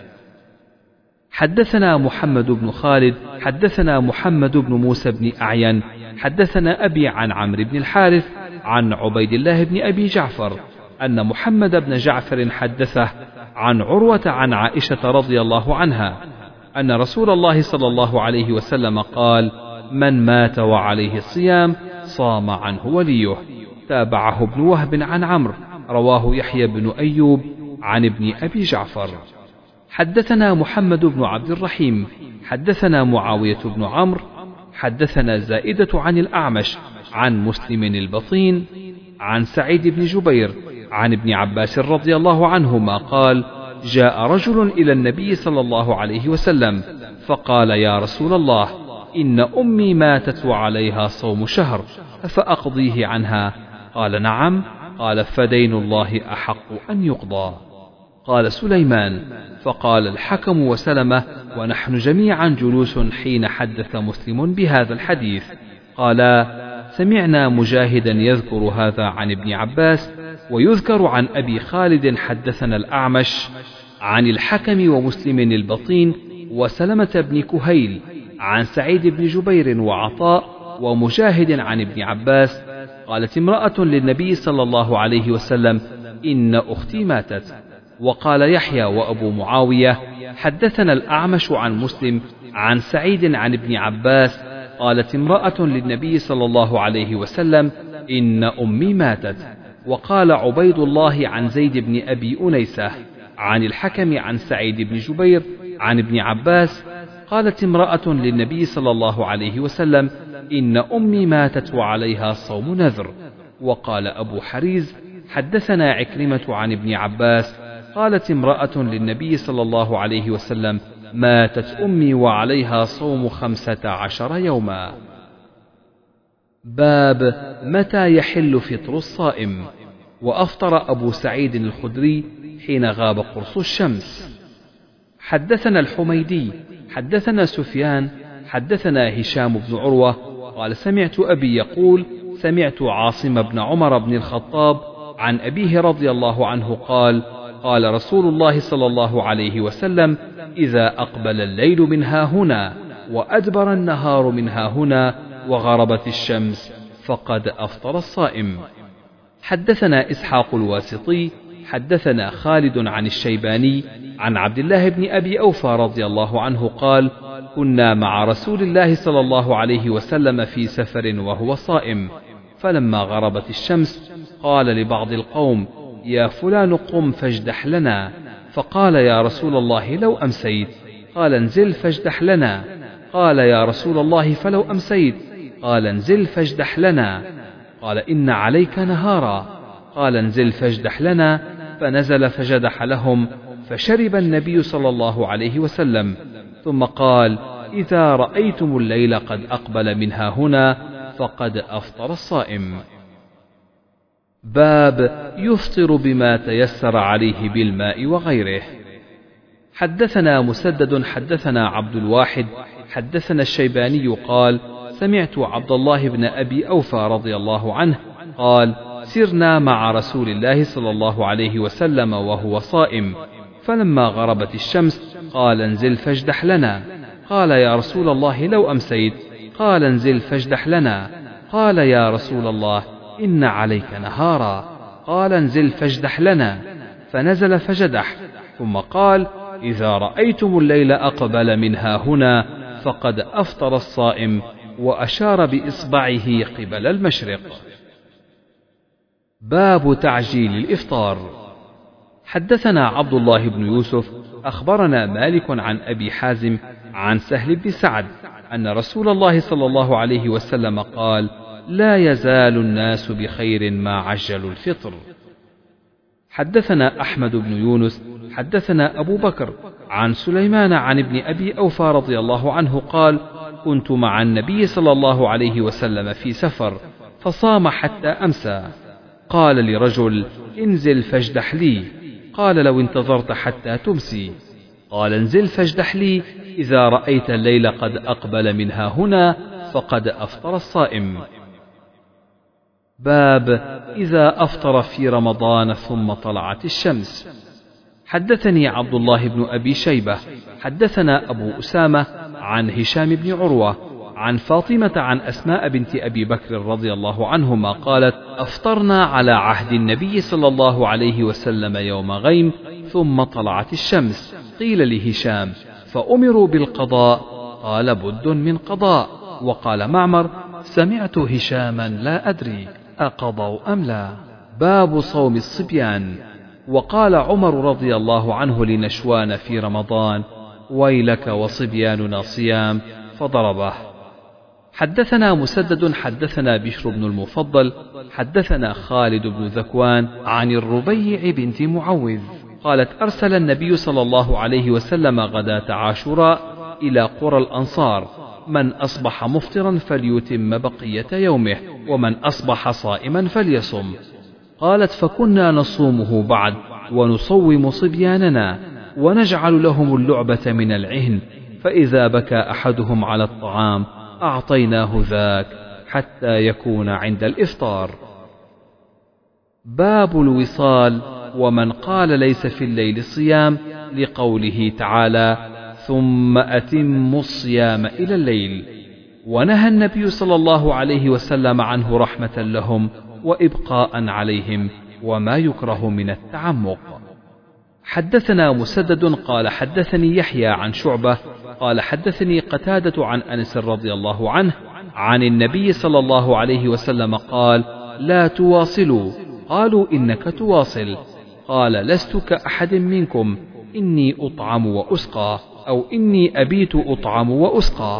حدثنا محمد بن خالد حدثنا محمد بن موسى بن أعين حدثنا أبي عن عمرو بن الحارث عن عبيد الله بن أبي جعفر أن محمد بن جعفر حدثه عن عروة عن عائشة رضي الله عنها أن رسول الله صلى الله عليه وسلم قال: من مات وعليه الصيام صام عنه وليه. تابعه ابن وهب عن عمرو، رواه يحيى بن أيوب عن ابن أبي جعفر. حدثنا محمد بن عبد الرحيم حدثنا معاوية بن عمرو حدثنا زائدة عن الأعمش عن مسلم البطين عن سعيد بن جبير عن ابن عباس رضي الله عنهما قال: جاء رجل إلى النبي صلى الله عليه وسلم فقال: يا رسول الله، إن أمي ماتت وعليها صوم شهر، أفأقضيه عنها؟ قال: نعم. قال: فدين الله أحق أن يقضى. قال سليمان: فقال الحكم وسلمة ونحن جميعا جلوس حين حدث مسلم بهذا الحديث، قال: سمعنا مجاهدا يذكر هذا عن ابن عباس، ويذكر عن أبي خالد حدثنا الأعمش عن الحكم ومسلم البطين وسلمة بن كهيل عن سعيد بن جبير وعطاء ومجاهد عن ابن عباس قالت امرأة للنبي صلى الله عليه وسلم: إن أختي ماتت. وقال يحيى وأبو معاوية: حدثنا الأعمش عن مسلم عن سعيد عن ابن عباس قالت امرأة للنبي صلى الله عليه وسلم: إن أمي ماتت. وقال عبيد الله عن زيد بن أبي أنيسة عن الحكم عن سعيد بن جبير عن ابن عباس قالت امرأة للنبي صلى الله عليه وسلم: إن أمي ماتت وعليها صوم نذر. وقال أبو حريز: حدثنا عكرمة عن ابن عباس قالت امرأة للنبي صلى الله عليه وسلم: ماتت أمي وعليها صوم 15 يوما. باب متى يحل فطر الصائم. وأفطر أبو سعيد الخدري حين غاب قرص الشمس. حدثنا الحميدي حدثنا سفيان حدثنا هشام بن عروة قال: سمعت أبي يقول: سمعت عاصم بن عمر بن الخطاب عن أبيه رضي الله عنه قال: قال رسول الله صلى الله عليه وسلم: إذا أقبل الليل من ها هنا وأدبر النهار من ها هنا وغربت الشمس فقد أفطر الصائم. حدثنا إسحاق الواسطي حدثنا خالد عن الشيباني عن عبد الله بن أبي أوفى رضي الله عنه قال: كنا مع رسول الله صلى الله عليه وسلم في سفر وهو صائم، فلما غربت الشمس قال لبعض القوم: يا فلان قم فاجدح لنا. فقال: يا رسول الله لو أمسيت. قال: انزل فاجدح لنا. قال: يا رسول الله فلو أمسيت. قال: انزل فاجدح لنا. قال: إن عليك نهارا. قال: انزل فاجدح لنا. فنزل فجدح لهم، فشرب النبي صلى الله عليه وسلم، ثم قال: إذا رأيتم الليل قد أقبل منها هنا فقد أفطر الصائم. باب يفطر بما تيسر عليه بالماء وغيره. حدثنا مسدد حدثنا عبد الواحد حدثنا الشيباني قال سمعت عبد الله بن أبي أوفى رضي الله عنه قال سرنا مع رسول الله صلى الله عليه وسلم وهو صائم، فلما غربت الشمس قال انزل فاجدح لنا. قال يا رسول الله لو أمسيت. قال انزل فاجدح لنا. قال يا رسول الله إن عليك نهارا. قال انزل فاجدح لنا. فنزل فجدح، ثم قال إذا رأيتم الليل أقبل منها هنا فقد أفطر الصائم، وأشار بإصبعه قبل المشرق. باب تعجيل الإفطار. حدثنا عبد الله بن يوسف أخبرنا مالك عن أبي حازم عن سهل بن سعد أن رسول الله صلى الله عليه وسلم قال لا يزال الناس بخير ما عجلوا الفطر. حدثنا أحمد بن يونس حدثنا أبو بكر عن سليمان عن ابن أبي أوفى رضي الله عنه قال كنت مع النبي صلى الله عليه وسلم في سفر فصام حتى أمسى. قال لرجل انزل فاجدح لي. قال لو انتظرت حتى تمسي. قال انزل فاجدح لي إذا رأيت الليل قد أقبل منها هنا فقد أفطر الصائم. باب إذا أفطر في رمضان ثم طلعت الشمس. حدثني عبد الله بن أبي شيبة حدثنا أبو أسامة عن هشام بن عروة عن فاطمة عن أسماء بنت أبي بكر رضي الله عنهما قالت أفطرنا على عهد النبي صلى الله عليه وسلم يوم غيم ثم طلعت الشمس. قيل لهشام فأمروا بالقضاء. قال بد من قضاء. وقال معمر سمعت هشاما لا أدري أقضوا أم لا. باب صوم الصبيان. وقال عمر رضي الله عنه لنشوان في رمضان ويلك وصبياننا صيام فضربه. حدثنا مسدد حدثنا بشر بن المفضل حدثنا خالد بن ذكوان عن الربيع بنت معوذ قالت أرسل النبي صلى الله عليه وسلم غداة عاشوراء إلى قرى الأنصار من أصبح مفطرا فليتم بقية يومه ومن أصبح صائما فليصم. قالت فكنا نصومه بعد ونصوم صبياننا ونجعل لهم اللعبة من العهن، فإذا بكى أحدهم على الطعام أعطيناه ذاك حتى يكون عند الإفطار. باب الوصال ومن قال ليس في الليل صيام لقوله تعالى ثم أتموا الصيام إلى الليل. ونهى النبي صلى الله عليه وسلم عنه رحمة لهم وإبقاء عليهم وما يكره من التعمق. حدثنا مسدد قال حدثني يحيى عن شعبة قال حدثني قتادة عن أنس رضي الله عنه عن النبي صلى الله عليه وسلم قال لا تواصلوا. قالوا إنك تواصل. قال لست كأحد منكم إني أطعم وأسقى أو إني أبيت أطعم وأسقى.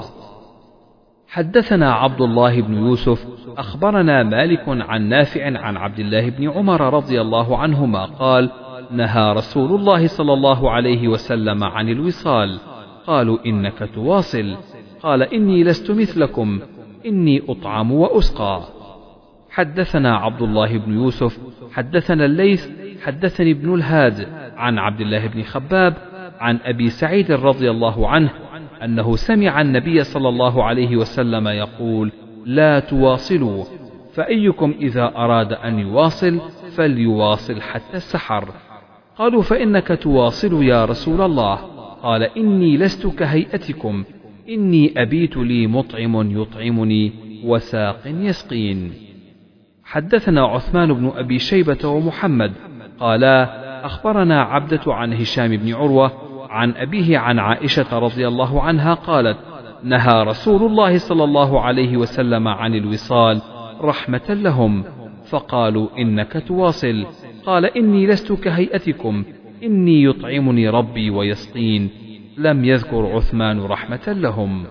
حدثنا عبد الله بن يوسف أخبرنا مالك عن نافع عن عبد الله بن عمر رضي الله عنهما قال نهى رسول الله صلى الله عليه وسلم عن الوصال. قالوا إنك تواصل. قال إني لست مثلكم إني أطعم وأسقى. حدثنا عبد الله بن يوسف حدثنا الليث حدثني ابن الهاد عن عبد الله بن خباب عن أبي سعيد رضي الله عنه أنه سمع النبي صلى الله عليه وسلم يقول لا تواصلوا، فأيكم إذا أراد أن يواصل فليواصل حتى السحر. قالوا فإنك تواصل يا رسول الله. قال إني لست كهيئتكم إني أبيت لي مطعم يطعمني وساق يسقين. حدثنا عثمان بن أبي شيبة ومحمد قالا أخبرنا عبدة عن هشام بن عروة عن أبيه عن عائشة رضي الله عنها قالت نهى رسول الله صلى الله عليه وسلم عن الوصال رحمة لهم، فقالوا إنك تواصل. قال إني لست كهيئتكم إني يطعمني ربي ويسقين. لم يذكر عثمان رحمة لهم.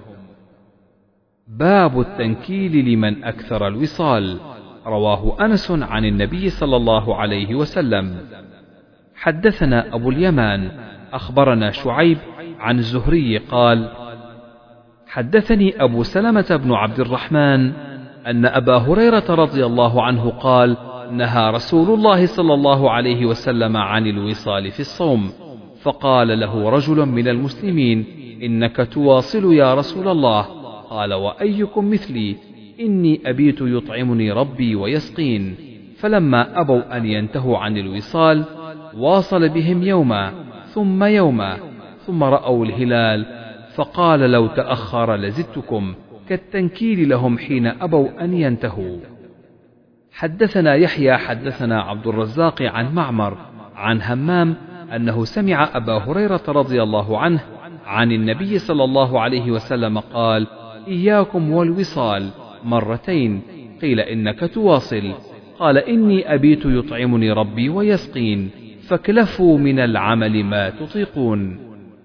باب التنكيل لمن أكثر الوصال. رواه أنس عن النبي صلى الله عليه وسلم. حدثنا أبو اليمان أخبرنا شعيب عن الزهري قال حدثني أبو سلمة بن عبد الرحمن أن أبا هريرة رضي الله عنه قال نهى رسول الله صلى الله عليه وسلم عن الوصال في الصوم، فقال له رجل من المسلمين: إنك تواصل يا رسول الله. قال: وأيكم مثلي؟ إني أبيت يطعمني ربي ويسقين. فلما أبوا أن ينتهوا عن الوصال واصل بهم يوما ثم يوما، ثم رأوا الهلال فقال: لو تأخر لزدتكم، كالتنكيل لهم حين أبوا أن ينتهوا. حدثنا يحيى حدثنا عبد الرزاق عن معمر عن همام أنه سمع أبا هريرة رضي الله عنه عن النبي صلى الله عليه وسلم قال: إياكم والوصال مرتين. قيل: إنك تواصل؟ قال: إني أبيت يطعمني ربي ويسقين، فاكلفوا من العمل ما تطيقون.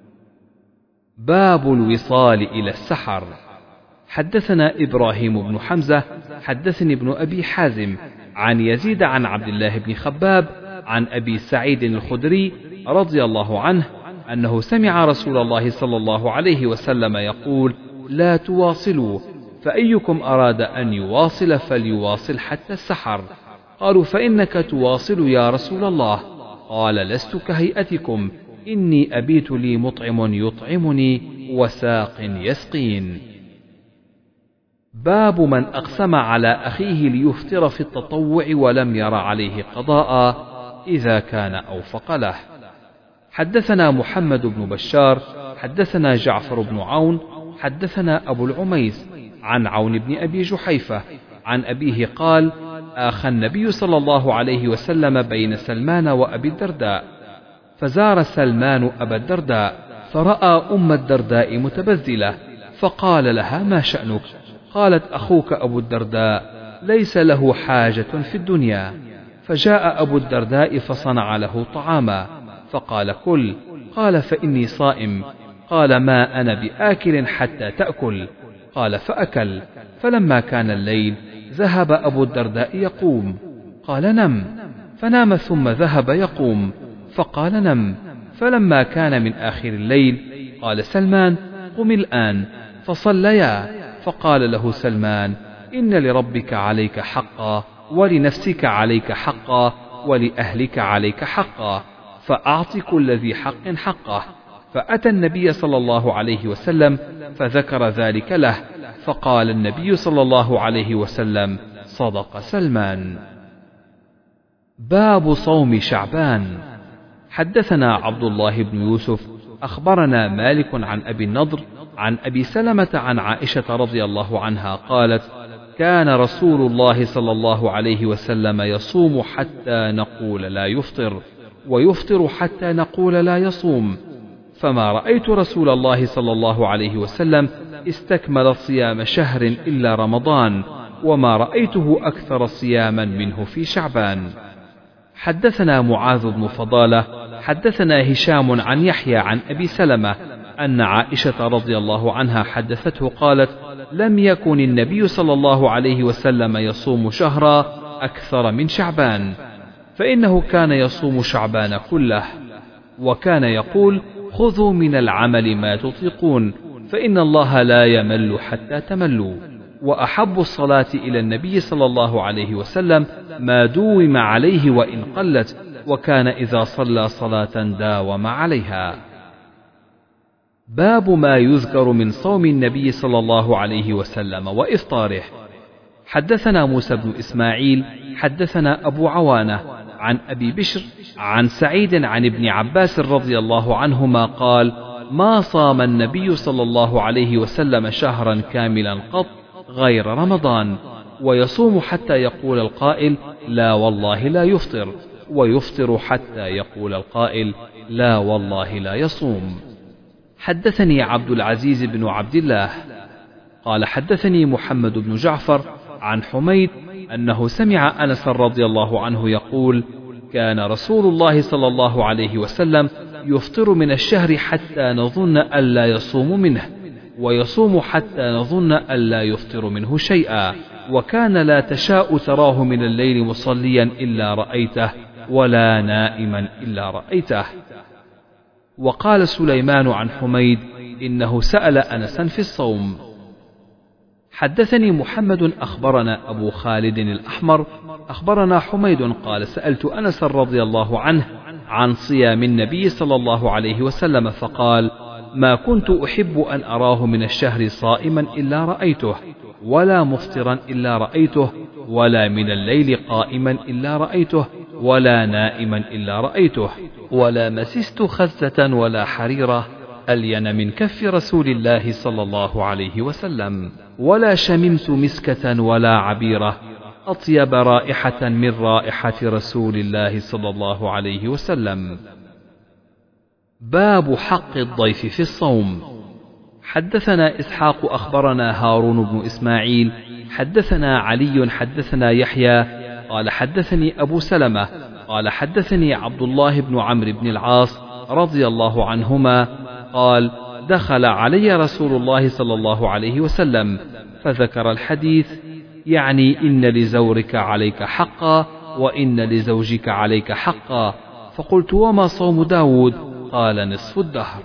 باب الوصال إلى السحر. حدثنا إبراهيم بن حمزة حدثني ابن أبي حازم عن يزيد عن عبد الله بن خباب عن أبي سعيد الخدري رضي الله عنه أنه سمع رسول الله صلى الله عليه وسلم يقول: لا تواصلوا، فأيكم أراد أن يواصل فليواصل حتى السحر. قالوا: فإنك تواصل يا رسول الله. قال: لست كهيئتكم، إني أبيت لي مطعم يطعمني وساق يسقين. باب من أقسم على أخيه ليفطر في التطوع ولم ير عليه قضاء إذا كان أوفق له. حدثنا محمد بن بشار حدثنا جعفر بن عون حدثنا أبو العميس عن عون بن أبي جحيفة عن أبيه قال: آخى النبي صلى الله عليه وسلم بين سلمان وأبي الدرداء، فزار سلمان أبا الدرداء فرأى أم الدرداء متبذلة، فقال لها: ما شأنك؟ قالت: أخوك أبو الدرداء ليس له حاجة في الدنيا. فجاء أبو الدرداء فصنع له طعاما، فقال: كل. قال: فإني صائم. قال: ما أنا بآكل حتى تأكل. قال: فأكل. فلما كان الليل ذهب أبو الدرداء يقوم، قال: نم. فنام ثم ذهب يقوم، فقال: نم. فلما كان من آخر الليل قال سلمان: قم الآن. فصليا. فقال له سلمان: إن لربك عليك حقا، ولنفسك عليك حقا، ولأهلك عليك حقا، فأعط كل ذي حق حقه. فأتى النبي صلى الله عليه وسلم فذكر ذلك له، فقال النبي صلى الله عليه وسلم: صدق سلمان. باب صوم شعبان. حدثنا عبد الله بن يوسف أخبرنا مالك عن أبي النضر عن أبي سلمة عن عائشة رضي الله عنها قالت: كان رسول الله صلى الله عليه وسلم يصوم حتى نقول لا يفطر، ويفطر حتى نقول لا يصوم، فما رأيت رسول الله صلى الله عليه وسلم استكمل صيام شهر إلا رمضان، وما رأيته أكثر صياما منه في شعبان. حدثنا معاذ بن فضالة حدثنا هشام عن يحيى عن أبي سلمة أن عائشة رضي الله عنها حدثته قالت: لم يكن النبي صلى الله عليه وسلم يصوم شهرا أكثر من شعبان، فإنه كان يصوم شعبان كله، وكان يقول: خذوا من العمل ما تطيقون، فإن الله لا يمل حتى تملوا. وأحب الصلاة إلى النبي صلى الله عليه وسلم ما دوم عليه وإن قلت، وكان إذا صلى صلاة داوم عليها. باب ما يذكر من صوم النبي صلى الله عليه وسلم وإفطاره. حدثنا موسى بن إسماعيل حدثنا أبو عوانة عن أبي بشر عن سعيد عن ابن عباس رضي الله عنهما قال: ما صام النبي صلى الله عليه وسلم شهرا كاملا قط غير رمضان، ويصوم حتى يقول القائل: لا والله لا يفطر، ويفطر حتى يقول القائل: لا والله لا يصوم. حدثني عبد العزيز بن عبد الله قال: حدثني محمد بن جعفر عن حميد أنه سمع أنس رضي الله عنه يقول: كان رسول الله صلى الله عليه وسلم يفطر من الشهر حتى نظن ألا يصوم منه، ويصوم حتى نظن ألا يفطر منه شيئا، وكان لا تشاء تراه من الليل مصليا إلا رأيته، ولا نائما إلا رأيته. وقال سليمان عن حميد: إنه سأل أنسا في الصوم. حدثني محمد أخبرنا أبو خالد الأحمر أخبرنا حميد قال سألت أنس رضي الله عنه عن صيام النبي صلى الله عليه وسلم فقال: ما كنت أحب أن أراه من الشهر صائما إلا رأيته، ولا مفطرا إلا رأيته، ولا من الليل قائما إلا رأيته، ولا نائما إلا رأيته، ولا مسست خزة ولا حريرة ألين من كف رسول الله صلى الله عليه وسلم، ولا شممت مسكة ولا عبيرة أطيب رائحة من رائحة رسول الله صلى الله عليه وسلم. باب حق الضيف في الصوم. حدثنا إسحاق أخبرنا هارون بن إسماعيل حدثنا علي حدثنا يحيى قال حدثني أبو سلمة قال حدثني عبد الله بن عمرو بن العاص رضي الله عنهما قال: دخل علي رسول الله صلى الله عليه وسلم فذكر الحديث، يعني إن لزورك عليك حقا وإن لزوجك عليك حقا، فقلت: وما صوم داود؟ قال: نصف الدهر.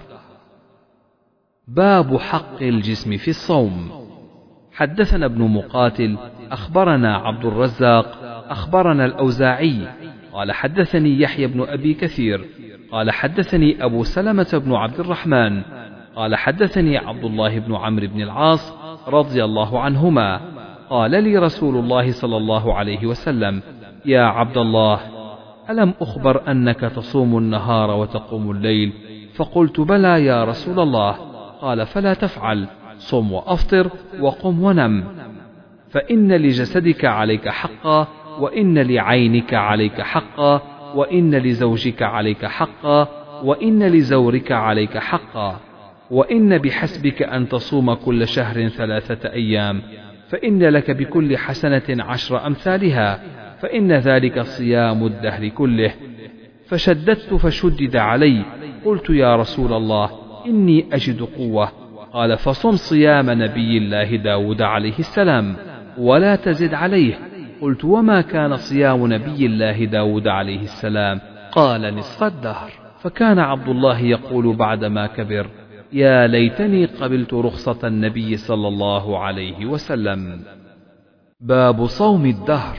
باب حق الجسم في الصوم. حدثنا ابن مقاتل أخبرنا عبد الرزاق أخبرنا الأوزاعي قال حدثني يحيى بن أبي كثير قال حدثني أبو سلمة بن عبد الرحمن قال حدثني عبد الله بن عمرو بن العاص رضي الله عنهما قال لي رسول الله صلى الله عليه وسلم: يا عبد الله، ألم أخبر أنك تصوم النهار وتقوم الليل؟ فقلت: بلى يا رسول الله. قال: فلا تفعل، صم وأفطر وقم ونم، فإن لجسدك عليك حقا، وإن لعينك عليك حقا، وإن لزوجك عليك حقا، وإن لزورك عليك حقا، وإن بحسبك أن تصوم كل شهر 3 أيام، فإن لك بكل حسنة 10 أمثالها، فإن ذلك صيام الدهر كله. فشددت فشدد علي، قلت: يا رسول الله، إني أجد قوة. قال: فصم صيام نبي الله داود عليه السلام ولا تزد عليه. قلت: وما كان صيام نبي الله داود عليه السلام؟ قال: نصف الدهر. فكان عبد الله يقول بعدما كبر: يا ليتني قبلت رخصة النبي صلى الله عليه وسلم. باب صوم الدهر.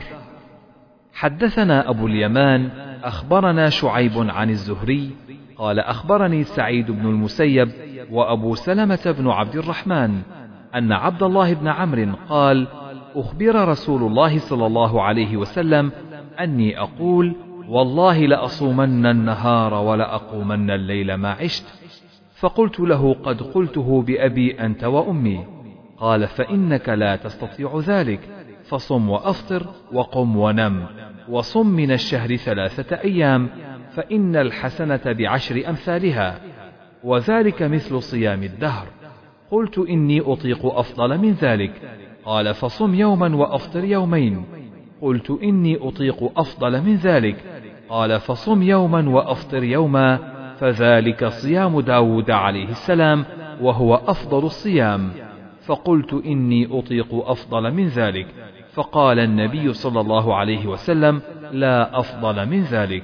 حدثنا أبو اليمان أخبرنا شعيب عن الزهري قال أخبرني سعيد بن المسيب وأبو سلمة بن عبد الرحمن أن عبد الله بن عمرو قال: أخبر رسول الله صلى الله عليه وسلم أني أقول: والله لأصومن النهار ولأقومن الليل ما عشت. فقلت له: قد قلته بأبي أنت وأمي. قال: فإنك لا تستطيع ذلك، فصم وأفطر وقم ونم، وصم من الشهر 3 أيام، فإن الحسنة ب10 أمثالها، وذلك مثل صيام الدهر. قلت: إني أطيق أفضل من ذلك. قال: فصم يوما وأفطر يومين. قلت: إني أطيق أفضل من ذلك. قال: فصم يوما وأفطر يوما، فذلك صيام داود عليه السلام، وهو أفضل الصيام. فقلت: إني أطيق أفضل من ذلك. فقال النبي صلى الله عليه وسلم: لا أفضل من ذلك.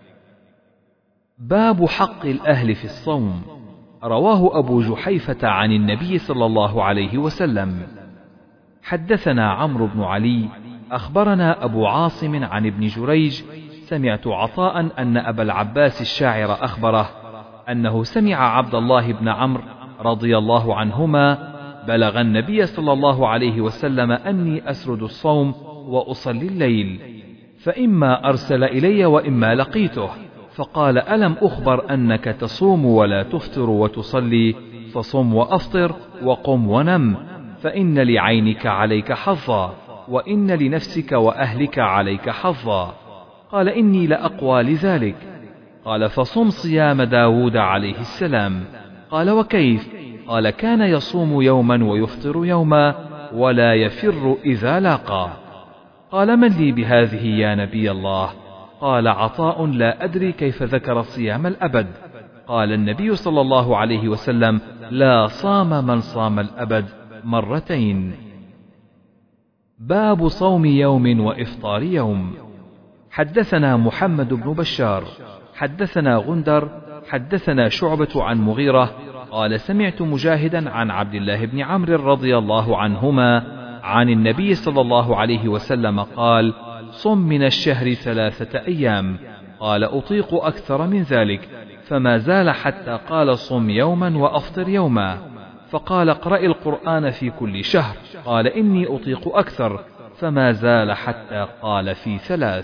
باب حق الأهل في الصوم. رواه أبو جحيفة عن النبي صلى الله عليه وسلم. حدثنا عمرو بن علي أخبرنا أبو عاصم عن ابن جريج سمعت عطاء أن أبا العباس الشاعر أخبره أنه سمع عبد الله بن عمرو رضي الله عنهما بلغ النبي صلى الله عليه وسلم أني أسرد الصوم وأصلي الليل، فإما أرسل إلي وإما لقيته، فقال: ألم أخبر أنك تصوم ولا تفطر وتصلي؟ فصم وأفطر وقم ونم، فإن لعينك عليك حظا، وإن لنفسك وأهلك عليك حظا. قال: إني لأقوى لذلك. قال: فصم صيام داود عليه السلام. قال: وكيف؟ قال: كان يصوم يوما ويفطر يوما ولا يفر إذا لاقى. قال: من لي بهذه يا نبي الله؟ قال عطاء: لا أدري كيف ذكر صيام الأبد. قال النبي صلى الله عليه وسلم: لا صام من صام الأبد 2 مرة. باب صوم يوم وإفطار يوم. حدثنا محمد بن بشار حدثنا غندر حدثنا شعبة عن مغيرة قال: سمعت مجاهدا عن عبد الله بن عمرو رضي الله عنهما عن النبي صلى الله عليه وسلم قال: صم من الشهر 3 أيام. قال: أطيق أكثر من ذلك، فما زال حتى قال: صم يوما وأفطر يوما. فقال: اقرأ القرآن في كل شهر. قال: إني أطيق أكثر، فما زال حتى قال: في 3.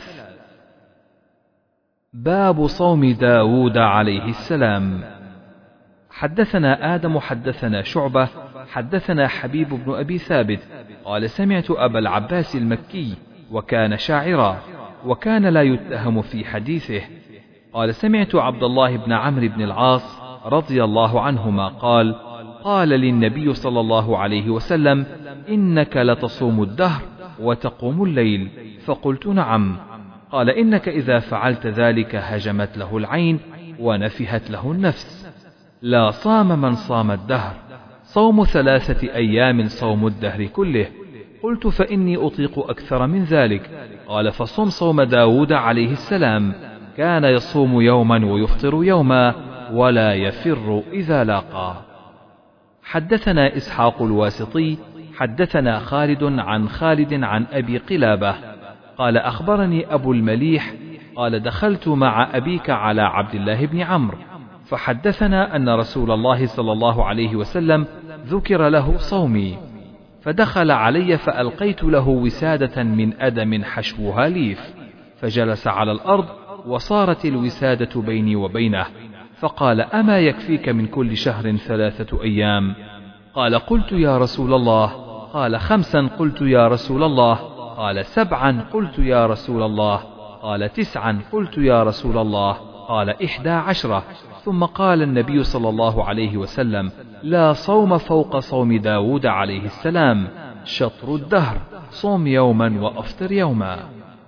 باب صوم داود عليه السلام. حدثنا آدم حدثنا شعبة حدثنا حبيب بن أبي ثابت قال: سمعت أبا العباس المكي وكان شاعرا وكان لا يتهم في حديثه قال: سمعت عبد الله بن عمرو بن العاص رضي الله عنهما قال: قال للنبي صلى الله عليه وسلم: إنك لتصوم الدهر وتقوم الليل. فقلت: نعم. قال: إنك إذا فعلت ذلك هجمت له العين ونفهت له النفس. لا صام من صام الدهر. صوم 3 أيام صوم الدهر كله. قلت: فإني أطيق أكثر من ذلك. قال: فصم صوم داود عليه السلام، كان يصوم يوما ويفطر يوما ولا يفر إذا لاقى. حدثنا إسحاق الواسطي حدثنا خالد عن خالد عن أبي قلابة قال: أخبرني أبو المليح قال: دخلت مع أبيك على عبد الله بن عمرو فحدثنا أن رسول الله صلى الله عليه وسلم ذكر له صومي، فدخل علي فألقيت له وسادة من أدم حشوها ليف، فجلس على الأرض وصارت الوسادة بيني وبينه، فقال: أما يكفيك من كل شهر 3 أيام؟ قال: قلت يا رسول الله. قال: 5. قلت يا رسول الله. قال: 7. قلت يا رسول الله. قال: 9. قلت يا رسول الله. قال: 11. ثم قال النبي صلى الله عليه وسلم: لا صوم فوق صوم داود عليه السلام، شطر الدهر، صوم يوما وأفطر يوما.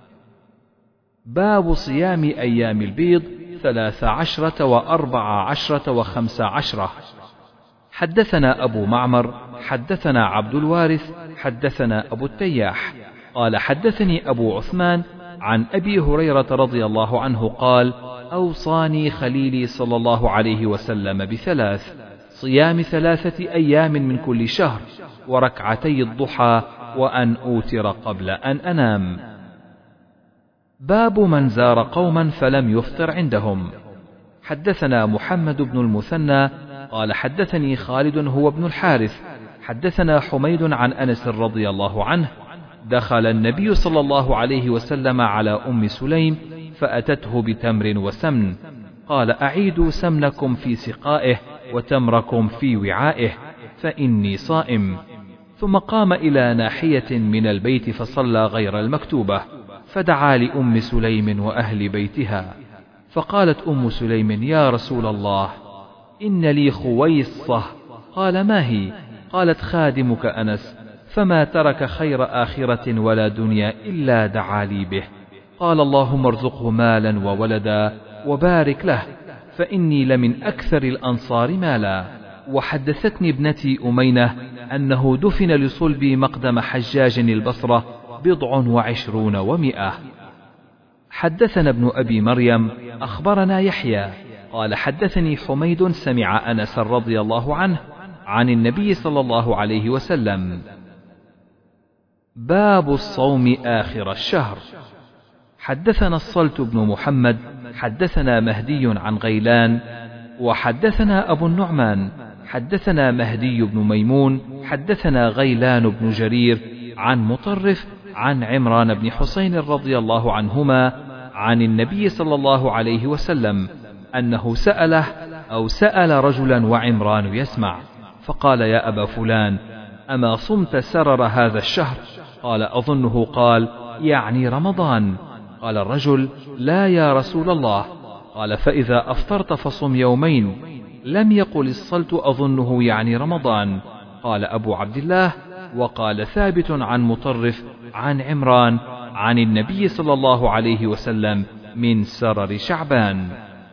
باب صيام أيام البيض 13 و14 و15. حدثنا أبو معمر حدثنا عبد الوارث حدثنا أبو التياح قال: حدثني أبو عثمان عن أبي هريرة رضي الله عنه قال: أوصاني خليلي صلى الله عليه وسلم ب3: صيام 3 أيام من كل شهر، وركعتي الضحى، وأن أوتر قبل أن أنام. باب من زار قوما فلم يفطر عندهم. حدثنا محمد بن المثنى قال: حدثني خالد هو ابن الحارث حدثنا حميد عن أنس رضي الله عنه: دخل النبي صلى الله عليه وسلم على أم سليم فأتته بتمر وسمن، قال: أعيدوا سمنكم في سقائه وتمركم في وعائه فإني صائم. ثم قام إلى ناحية من البيت فصلى غير المكتوبة، فدعا لأم سليم وأهل بيتها، فقالت أم سليم: يا رسول الله، إن لي خويصة. قال: ما هي؟ قالت: خادمك أنس، فما ترك خير آخرة ولا دنيا إلا دعا لي به. قال: اللهم ارزقه مالا وولدا وبارك له، فإني لمن أكثر الأنصار مالا. وحدثتني ابنتي أمينة أنه دفن لصلبي مقدم حجاج البصرة 29 و100. حدثنا ابن أبي مريم أخبرنا يحيى قال: حدثني حميد سمع أنس رضي الله عنه عن النبي صلى الله عليه وسلم. باب الصوم آخر الشهر. حدثنا الصلت بن محمد حدثنا مهدي عن غيلان وحدثنا أبو النعمان حدثنا مهدي بن ميمون حدثنا غيلان بن جرير عن مطرف عن عمران بن حسين رضي الله عنهما عن النبي صلى الله عليه وسلم أنه سأله أو سأل رجلا وعمران يسمع، فقال: يا أبا فلان، أما صمت سرر هذا الشهر؟ قال: أظنه قال: يعني رمضان. قال الرجل: لا يا رسول الله. قال: فإذا أفطرت فصم يومين. لم يقل الصلت: أظنه يعني رمضان. قال أبو عبد الله: وقال ثابت عن مطرف عن عمران عن النبي صلى الله عليه وسلم من سرر شعبان.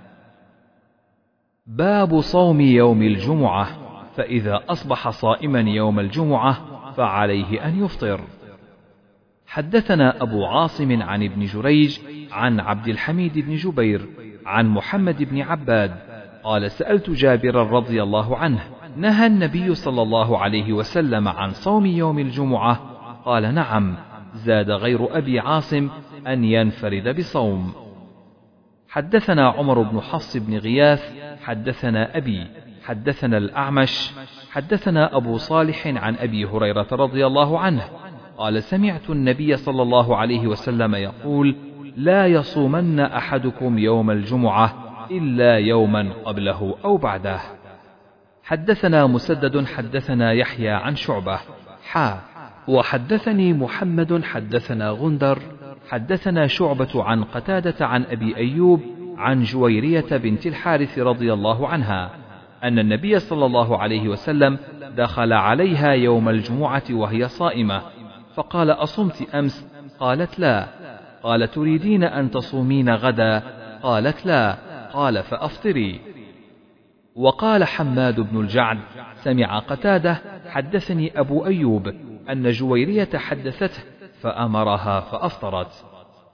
باب صوم يوم الجمعة، فإذا أصبح صائما يوم الجمعة فعليه أن يفطر. حدثنا أبو عاصم عن ابن جريج عن عبد الحميد بن جبير عن محمد بن عباد قال: سألت جابر رضي الله عنه: نهى النبي صلى الله عليه وسلم عن صوم يوم الجمعة؟ قال نعم، زاد غير أبي عاصم أن ينفرد بصوم. حدثنا عمر بن حفص بن غياث حدثنا أبي حدثنا الأعمش حدثنا أبو صالح عن أبي هريرة رضي الله عنه قال سمعت النبي صلى الله عليه وسلم يقول لا يصومن أحدكم يوم الجمعة إلا يوما قبله أو بعده. حدثنا مسدد حدثنا يحيى عن شعبة وحدثني محمد حدثنا غندر حدثنا شعبة عن قتادة عن أبي أيوب عن جويرية بنت الحارث رضي الله عنها أن النبي صلى الله عليه وسلم دخل عليها يوم الجمعة وهي صائمة فقال أصمت أمس؟ قالت لا. قال تريدين أن تصومين غدا؟ قالت لا. قال فأفطري. وقال حماد بن الجعد سمع قتادة حدثني أبو أيوب أن جويرية حدثته فأمرها فأفطرت.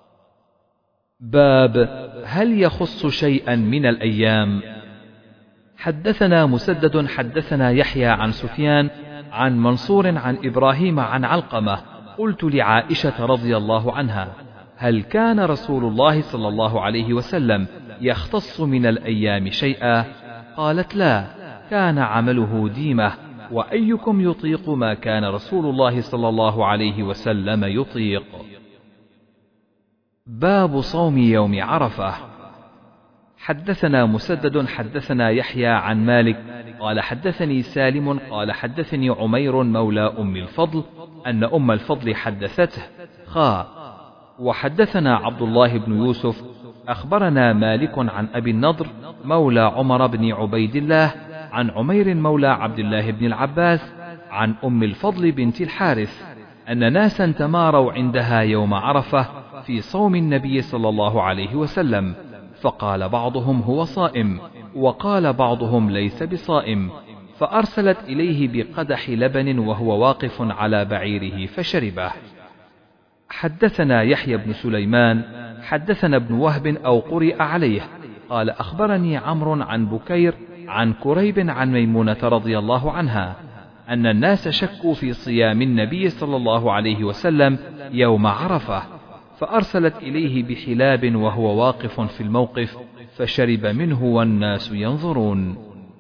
باب هل يخص شيئا من الأيام؟ حدثنا مسدد حدثنا يحيى عن سفيان عن منصور عن إبراهيم عن علقمة قلت لعائشة رضي الله عنها هل كان رسول الله صلى الله عليه وسلم يختص من الأيام شيئا؟ قالت لا، كان عمله ديمة، وأيكم يطيق ما كان رسول الله صلى الله عليه وسلم يطيق. باب صوم يوم عرفة. حدثنا مسدد حدثنا يحيى عن مالك قال حدثني سالم قال حدثني عمير مولى أم الفضل أن أم الفضل حدثته وحدثنا عبد الله بن يوسف أخبرنا مالك عن أبي النضر مولى عمر بن عبيد الله عن عمير مولى عبد الله بن العباس عن أم الفضل بنت الحارث أن ناسا تماروا عندها يوم عرفة في صوم النبي صلى الله عليه وسلم، فقال بعضهم هو صائم وقال بعضهم ليس بصائم، فأرسلت إليه بقدح لبن وهو واقف على بعيره فشربه. حدثنا يحيى بن سليمان حدثنا ابن وهب أو قرئ عليه قال أخبرني عمرو عن بكير عن كريب عن ميمونة رضي الله عنها أن الناس شكوا في صيام النبي صلى الله عليه وسلم يوم عرفة، فأرسلت إليه بحلاب وهو واقف في الموقف فشرب منه والناس ينظرون.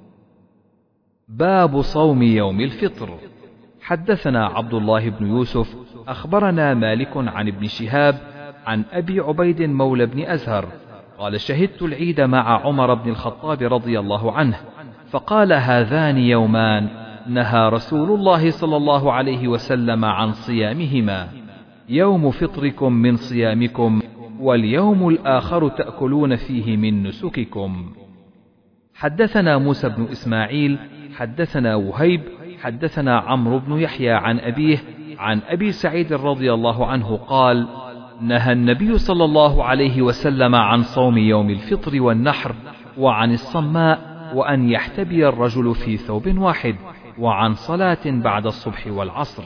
باب صوم يوم الفطر. حدثنا عبد الله بن يوسف أخبرنا مالك عن ابن شهاب عن أبي عبيد مولى بن أزهر قال شهدت العيد مع عمر بن الخطاب رضي الله عنه فقال هذان يومان نهى رسول الله صلى الله عليه وسلم عن صيامهما، يوم فطركم من صيامكم واليوم الآخر تأكلون فيه من نسككم. حدثنا موسى بن إسماعيل حدثنا وهيب حدثنا عمرو بن يحيى عن أبيه عن أبي سعيد رضي الله عنه قال نهى النبي صلى الله عليه وسلم عن صوم يوم الفطر والنحر وعن الصماء وأن يحتبي الرجل في ثوب واحد وعن صلاة بعد الصبح والعصر.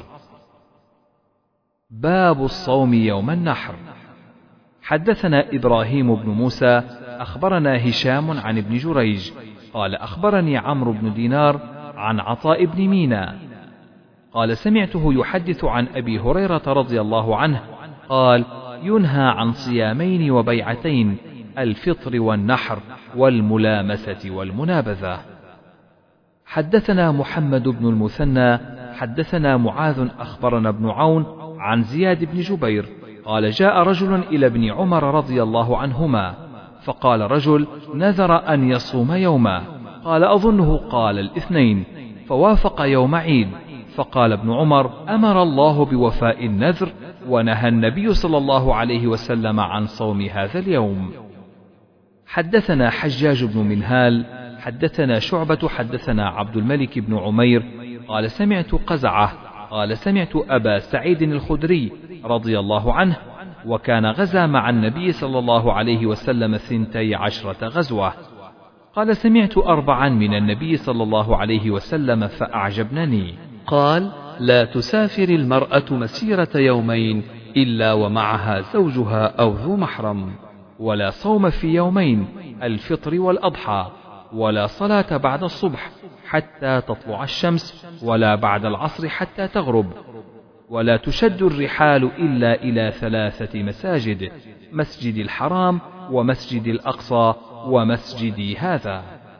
باب الصوم يوم النحر. حدثنا إبراهيم بن موسى أخبرنا هشام عن ابن جريج قال أخبرني عمرو بن دينار عن عطاء بن مينا قال سمعته يحدث عن أبي هريرة رضي الله عنه قال ينهى عن صيامين وبيعتين، الفطر والنحر والملامسة والمنابذة. حدثنا محمد بن المثنى حدثنا معاذ أخبرنا ابن عون عن زياد بن جبير قال جاء رجل إلى ابن عمر رضي الله عنهما فقال رجل نذر أن يصوم يوما، قال أظنه قال الاثنين، فوافق يوم عيد، فقال ابن عمر أمر الله بوفاء النذر ونهى النبي صلى الله عليه وسلم عن صوم هذا اليوم. حدثنا حجاج بن منهال حدثنا شعبة حدثنا عبد الملك بن عمير قال سمعت قزعة قال سمعت أبا سعيد الخدري رضي الله عنه وكان غزا مع النبي صلى الله عليه وسلم 12 غزوة قال سمعت 4 من النبي صلى الله عليه وسلم فأعجبنني قال لا تسافر المرأة مسيرة يومين إلا ومعها زوجها أو ذو محرم، ولا صوم في يومين الفطر والأضحى، ولا صلاة بعد الصبح حتى تطلع الشمس، ولا بعد العصر حتى تغرب، ولا تشد الرحال إلا إلى 3 مساجد: مسجد الحرام، ومسجد الأقصى، ومسجدي هذا.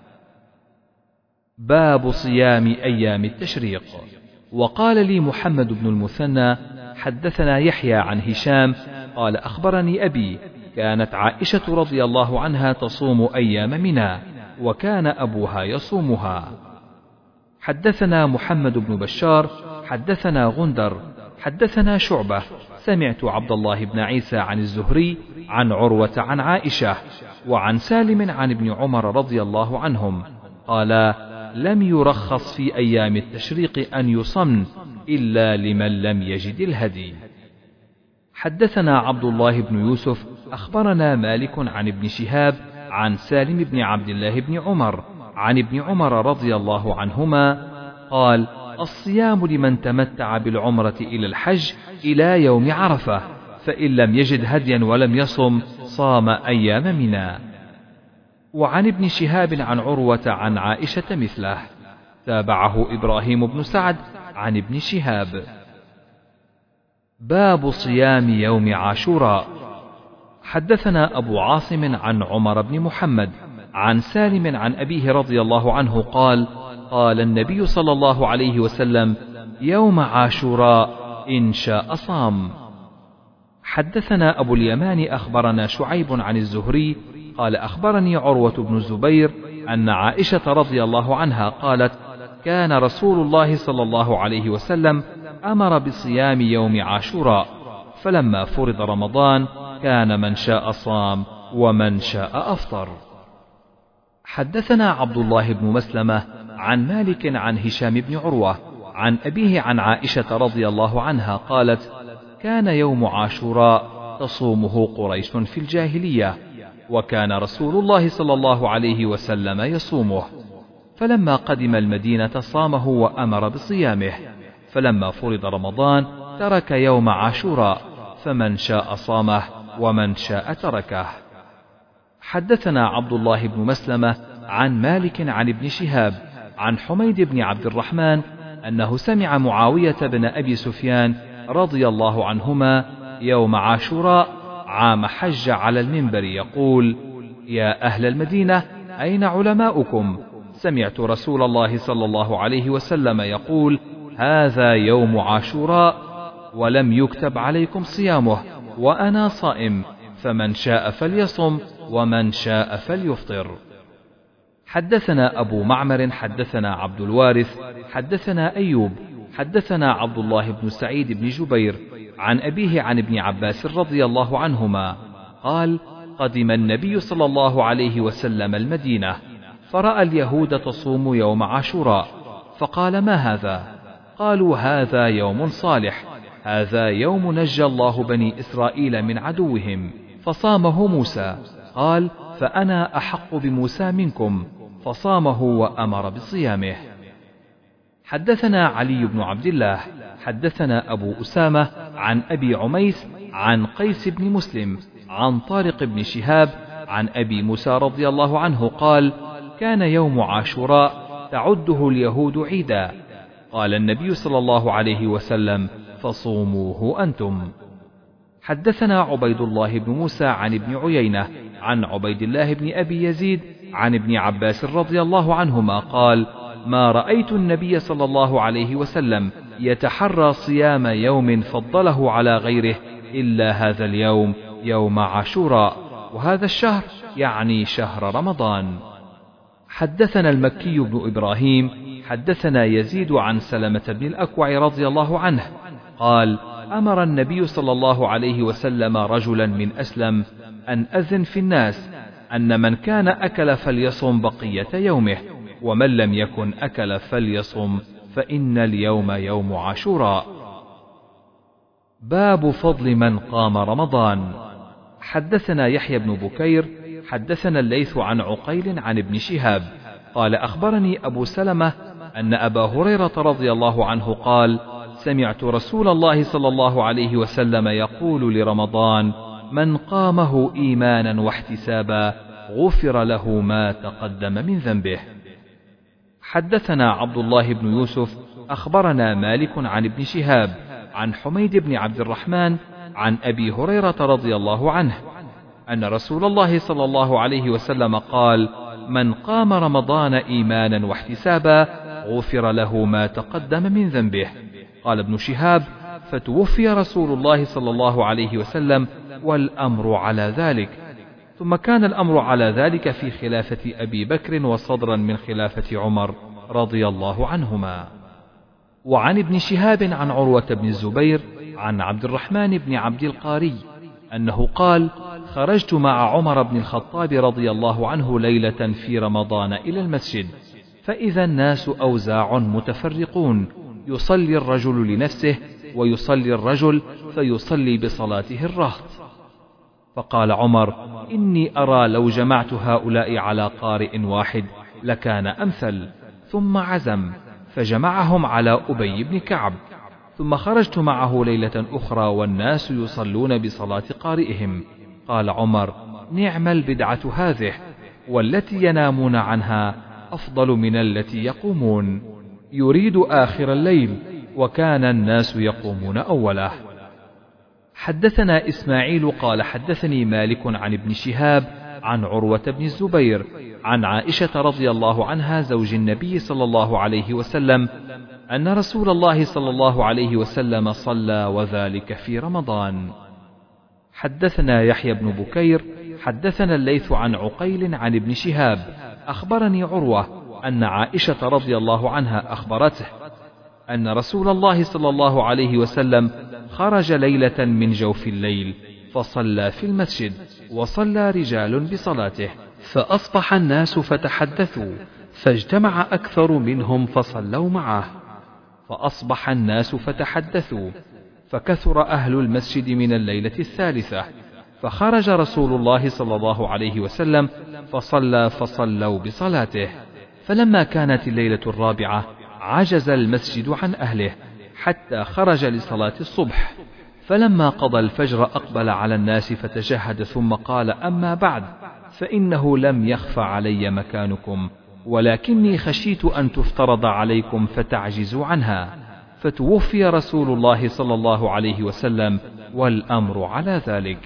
باب صيام أيام التشريق. وقال لي محمد بن المثنى حدثنا يحيى عن هشام قال أخبرني أبي كانت عائشة رضي الله عنها تصوم أيام منى، وكان أبوها يصومها. حدثنا محمد بن بشار حدثنا غندر حدثنا شعبة سمعت عبد الله بن عيسى عن الزهري عن عروة عن عائشة وعن سالم عن ابن عمر رضي الله عنهم قال: لم يرخص في أيام التشريق أن يصمن إلا لمن لم يجد الهدي. حدثنا عبد الله بن يوسف أخبرنا مالك عن ابن شهاب عن سالم بن عبد الله بن عمر عن ابن عمر رضي الله عنهما قال: الصيام لمن تمتع بالعمرة إلى الحج إلى يوم عرفة، فإن لم يجد هديا ولم يصم صام أيام منى. وعن ابن شهاب عن عروة عن عائشة مثله. تابعه إبراهيم بن سعد عن ابن شهاب. باب صيام يوم عاشوراء. حدثنا أبو عاصم عن عمر بن محمد عن سالم عن أبيه رضي الله عنه قال: قال النبي صلى الله عليه وسلم: يوم عاشوراء إن شاء صام. حدثنا أبو اليمان أخبرنا شعيب عن الزهري قال أخبرني عروة بن الزبير أن عائشة رضي الله عنها قالت: كان رسول الله صلى الله عليه وسلم أمر بصيام يوم عاشوراء، فلما فرض رمضان كان من شاء صام ومن شاء أفطر. حدثنا عبد الله بن مسلمة عن مالك عن هشام بن عروة عن أبيه عن عائشة رضي الله عنها قالت: كان يوم عاشوراء تصومه قريش في الجاهلية، وكان رسول الله صلى الله عليه وسلم يصومه، فلما قدم المدينة صامه وأمر بصيامه، فلما فرض رمضان ترك يوم عاشوراء، فمن شاء صامه ومن شاء تركه. حدثنا عبد الله بن مسلمة عن مالك عن ابن شهاب عن حميد بن عبد الرحمن أنه سمع معاوية بن أبي سفيان رضي الله عنهما يوم عاشوراء عام حج على المنبر يقول: يا أهل المدينة أين علماؤكم؟ سمعت رسول الله صلى الله عليه وسلم يقول: هذا يوم عاشوراء ولم يكتب عليكم صيامه، وأنا صائم، فمن شاء فليصم ومن شاء فليفطر. حدثنا أبو معمر حدثنا عبد الوارث حدثنا أيوب حدثنا عبد الله بن سعيد بن جبير عن أبيه عن ابن عباس رضي الله عنهما قال: قدم النبي صلى الله عليه وسلم المدينة، فرأى اليهود تصوم يوم عاشوراء، فقال: ما هذا؟ قالوا: هذا يوم صالح، هذا يوم نجى الله بني إسرائيل من عدوهم، فصامه موسى. قال: فأنا أحق بموسى منكم، فصامه وأمر بصيامه. حدثنا علي بن عبد الله حدثنا أبو أسامة عن أبي عميس عن قيس بن مسلم عن طارق بن شهاب عن أبي موسى رضي الله عنه قال: كان يوم عاشوراء تعده اليهود عيدا، قال النبي صلى الله عليه وسلم: فصوموه أنتم. حدثنا عبيد الله بن موسى عن ابن عيينة عن عبيد الله بن أبي يزيد عن ابن عباس رضي الله عنهما قال: ما رأيت النبي صلى الله عليه وسلم يتحرى صيام يوم فضله على غيره إلا هذا اليوم، يوم عاشوراء، وهذا الشهر يعني شهر رمضان. حدثنا المكي بن إبراهيم حدثنا يزيد عن سلمة بن الأكوع رضي الله عنه قال: أمر النبي صلى الله عليه وسلم رجلا من أسلم أن أذن في الناس أن من كان أكل فليصم بقية يومه، ومن لم يكن أكل فليصم، فإن اليوم يوم عاشوراء. باب فضل من قام رمضان. حدثنا يحيى بن بكير حدثنا الليث عن عقيل عن ابن شهاب قال: أخبرني أبو سلمة أن أبا هريرة رضي الله عنه قال: سمعت رسول الله صلى الله عليه وسلم يقول لرمضان: من قامه إيمانا واحتسابا غفر له ما تقدم من ذنبه. حدثنا عبد الله بن يوسف أخبرنا مالك عن ابن شهاب عن حميد بن عبد الرحمن عن أبي هريرة رضي الله عنه أن رسول الله صلى الله عليه وسلم قال: من قام رمضان إيمانا واحتسابا غفر له ما تقدم من ذنبه. قال ابن شهاب: فتوفي رسول الله صلى الله عليه وسلم والأمر على ذلك. ثم كان الأمر على ذلك في خلافة أبي بكر وصدرا من خلافة عمر رضي الله عنهما. وعن ابن شهاب عن عروة بن الزبير عن عبد الرحمن بن عبد القاري أنه قال: خرجت مع عمر بن الخطاب رضي الله عنه ليلة في رمضان إلى المسجد، فإذا الناس أوزاع متفرقون، يصلي الرجل لنفسه ويصلي الرجل فيصلي بصلاته الرهط. فقال عمر: إني أرى لو جمعت هؤلاء على قارئ واحد لكان أمثل. ثم عزم فجمعهم على أبي بن كعب. ثم خرجت معه ليلة أخرى والناس يصلون بصلاة قارئهم. قال عمر: نعم البدعة هذه، والتي ينامون عنها أفضل من التي يقومون. يريد آخر الليل، وكان الناس يقومون أوله. حدثنا إسماعيل قال حدثني مالك عن ابن شهاب عن عروة بن الزبير عن عائشة رضي الله عنها زوج النبي صلى الله عليه وسلم أن رسول الله صلى الله عليه وسلم صلى وذلك في رمضان. حدثنا يحيى بن بكير حدثنا الليث عن عقيل عن ابن شهاب أخبرني عروة أن عائشة رضي الله عنها أخبرته أن رسول الله صلى الله عليه وسلم خرج ليلة من جوف الليل فصلى في المسجد، وصلى رجال بصلاته، فأصبح الناس فتحدثوا، فاجتمع أكثر منهم فصلوا معه، فأصبح الناس فتحدثوا، فكثر أهل المسجد من الليلة الثالثة، فخرج رسول الله صلى الله عليه وسلم فصلوا بصلاته. فلما كانت الليلة الرابعة عجز المسجد عن أهله حتى خرج لصلاة الصبح، فلما قضى الفجر أقبل على الناس فتشهد ثم قال: أما بعد، فإنه لم يخف علي مكانكم، ولكني خشيت أن تفترض عليكم فتعجزوا عنها، فتوفي رسول الله صلى الله عليه وسلم والأمر على ذلك.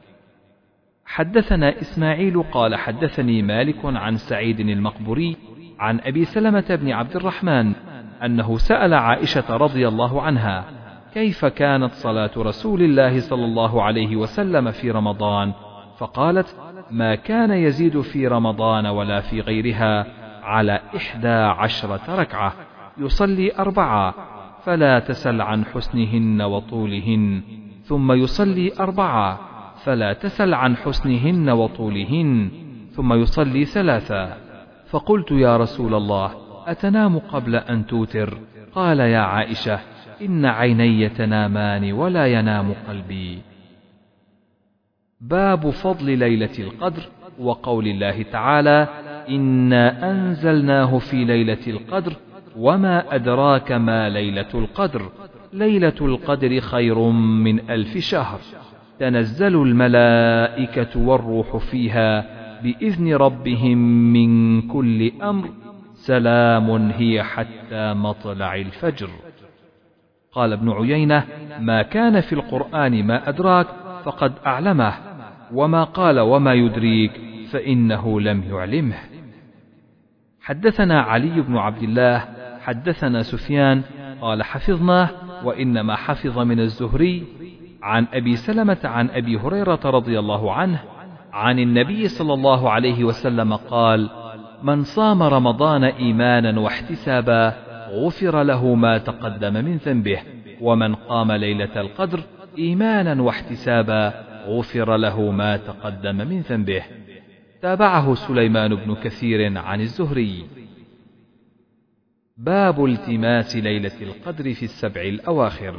حدثنا إسماعيل قال حدثني مالك عن سعيد المقبوري عن أبي سلمة بن عبد الرحمن أنه سأل عائشة رضي الله عنها: كيف كانت صلاة رسول الله صلى الله عليه وسلم في رمضان؟ فقالت: ما كان يزيد في رمضان ولا في غيرها على 11 ركعة، يصلي 4 فلا تسل عن حسنهن وطولهن، ثم يصلي 4 فلا تسل عن حسنهن وطولهن، ثم يصلي 3. فقلت: يا رسول الله، أتنام قبل أن توتر؟ قال: يا عائشة، إن عيني تنامان ولا ينام قلبي. باب فضل ليلة القدر وقول الله تعالى: إنا أنزلناه في ليلة القدر وما أدراك ما ليلة القدر، ليلة القدر خير من 1000 شهر، تنزل الملائكة والروح فيها بإذن ربهم من كل أمر، سلام هي حتى مطلع الفجر. قال ابن عيينة: ما كان في القرآن ما أدراك فقد أعلمه، وما قال وما يدريك فإنه لم يعلمه. حدثنا علي بن عبد الله حدثنا سفيان قال حفظناه، وإنما حفظ من الزهري عن أبي سلمة عن أبي هريرة رضي الله عنه عن النبي صلى الله عليه وسلم قال: من صام رمضان إيمانا واحتسابا غفر له ما تقدم من ذنبه، ومن قام ليلة القدر إيمانا واحتسابا غفر له ما تقدم من ذنبه. تابعه سليمان بن كثير عن الزهري. باب التماس ليلة القدر في 7 الأواخر.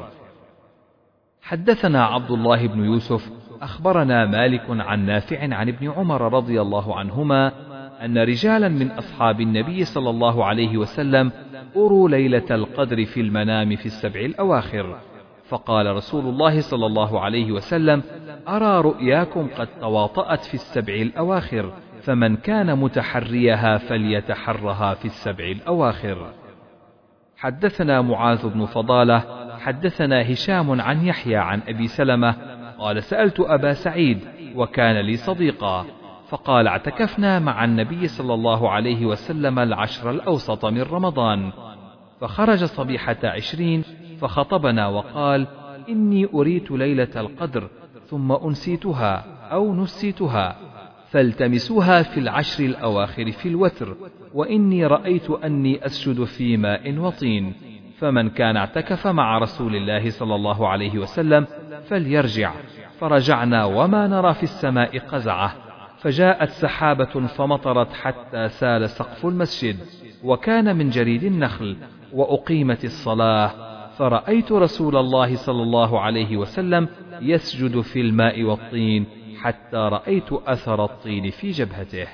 حدثنا عبد الله بن يوسف أخبرنا مالك عن نافع عن ابن عمر رضي الله عنهما أن رجالا من أصحاب النبي صلى الله عليه وسلم أروا ليلة القدر في المنام في 7 الأواخر، فقال رسول الله صلى الله عليه وسلم: أرى رؤياكم قد تواطأت في 7 الأواخر، فمن كان متحريها فليتحرها في 7 الأواخر. حدثنا معاذ بن فضالة حدثنا هشام عن يحيى عن أبي سلمة قال سألت أبا سعيد وكان لي صديقا فقال اعتكفنا مع النبي صلى الله عليه وسلم العشر الأوسط من رمضان، فخرج صبيحة 20 فخطبنا وقال إني أريت ليلة القدر ثم أنسيتها أو نسيتها فالتمسوها في العشر الأواخر في الوتر، وإني رأيت أني أسجد في ماء وطين، فمن كان اعتكف مع رسول الله صلى الله عليه وسلم فليرجع. فرجعنا وما نرى في السماء قزعة، فجاءت سحابة فمطرت حتى سال سقف المسجد، وكان من جريد النخل، وأقيمت الصلاة، فرأيت رسول الله صلى الله عليه وسلم يسجد في الماء والطين حتى رأيت أثر الطين في جبهته.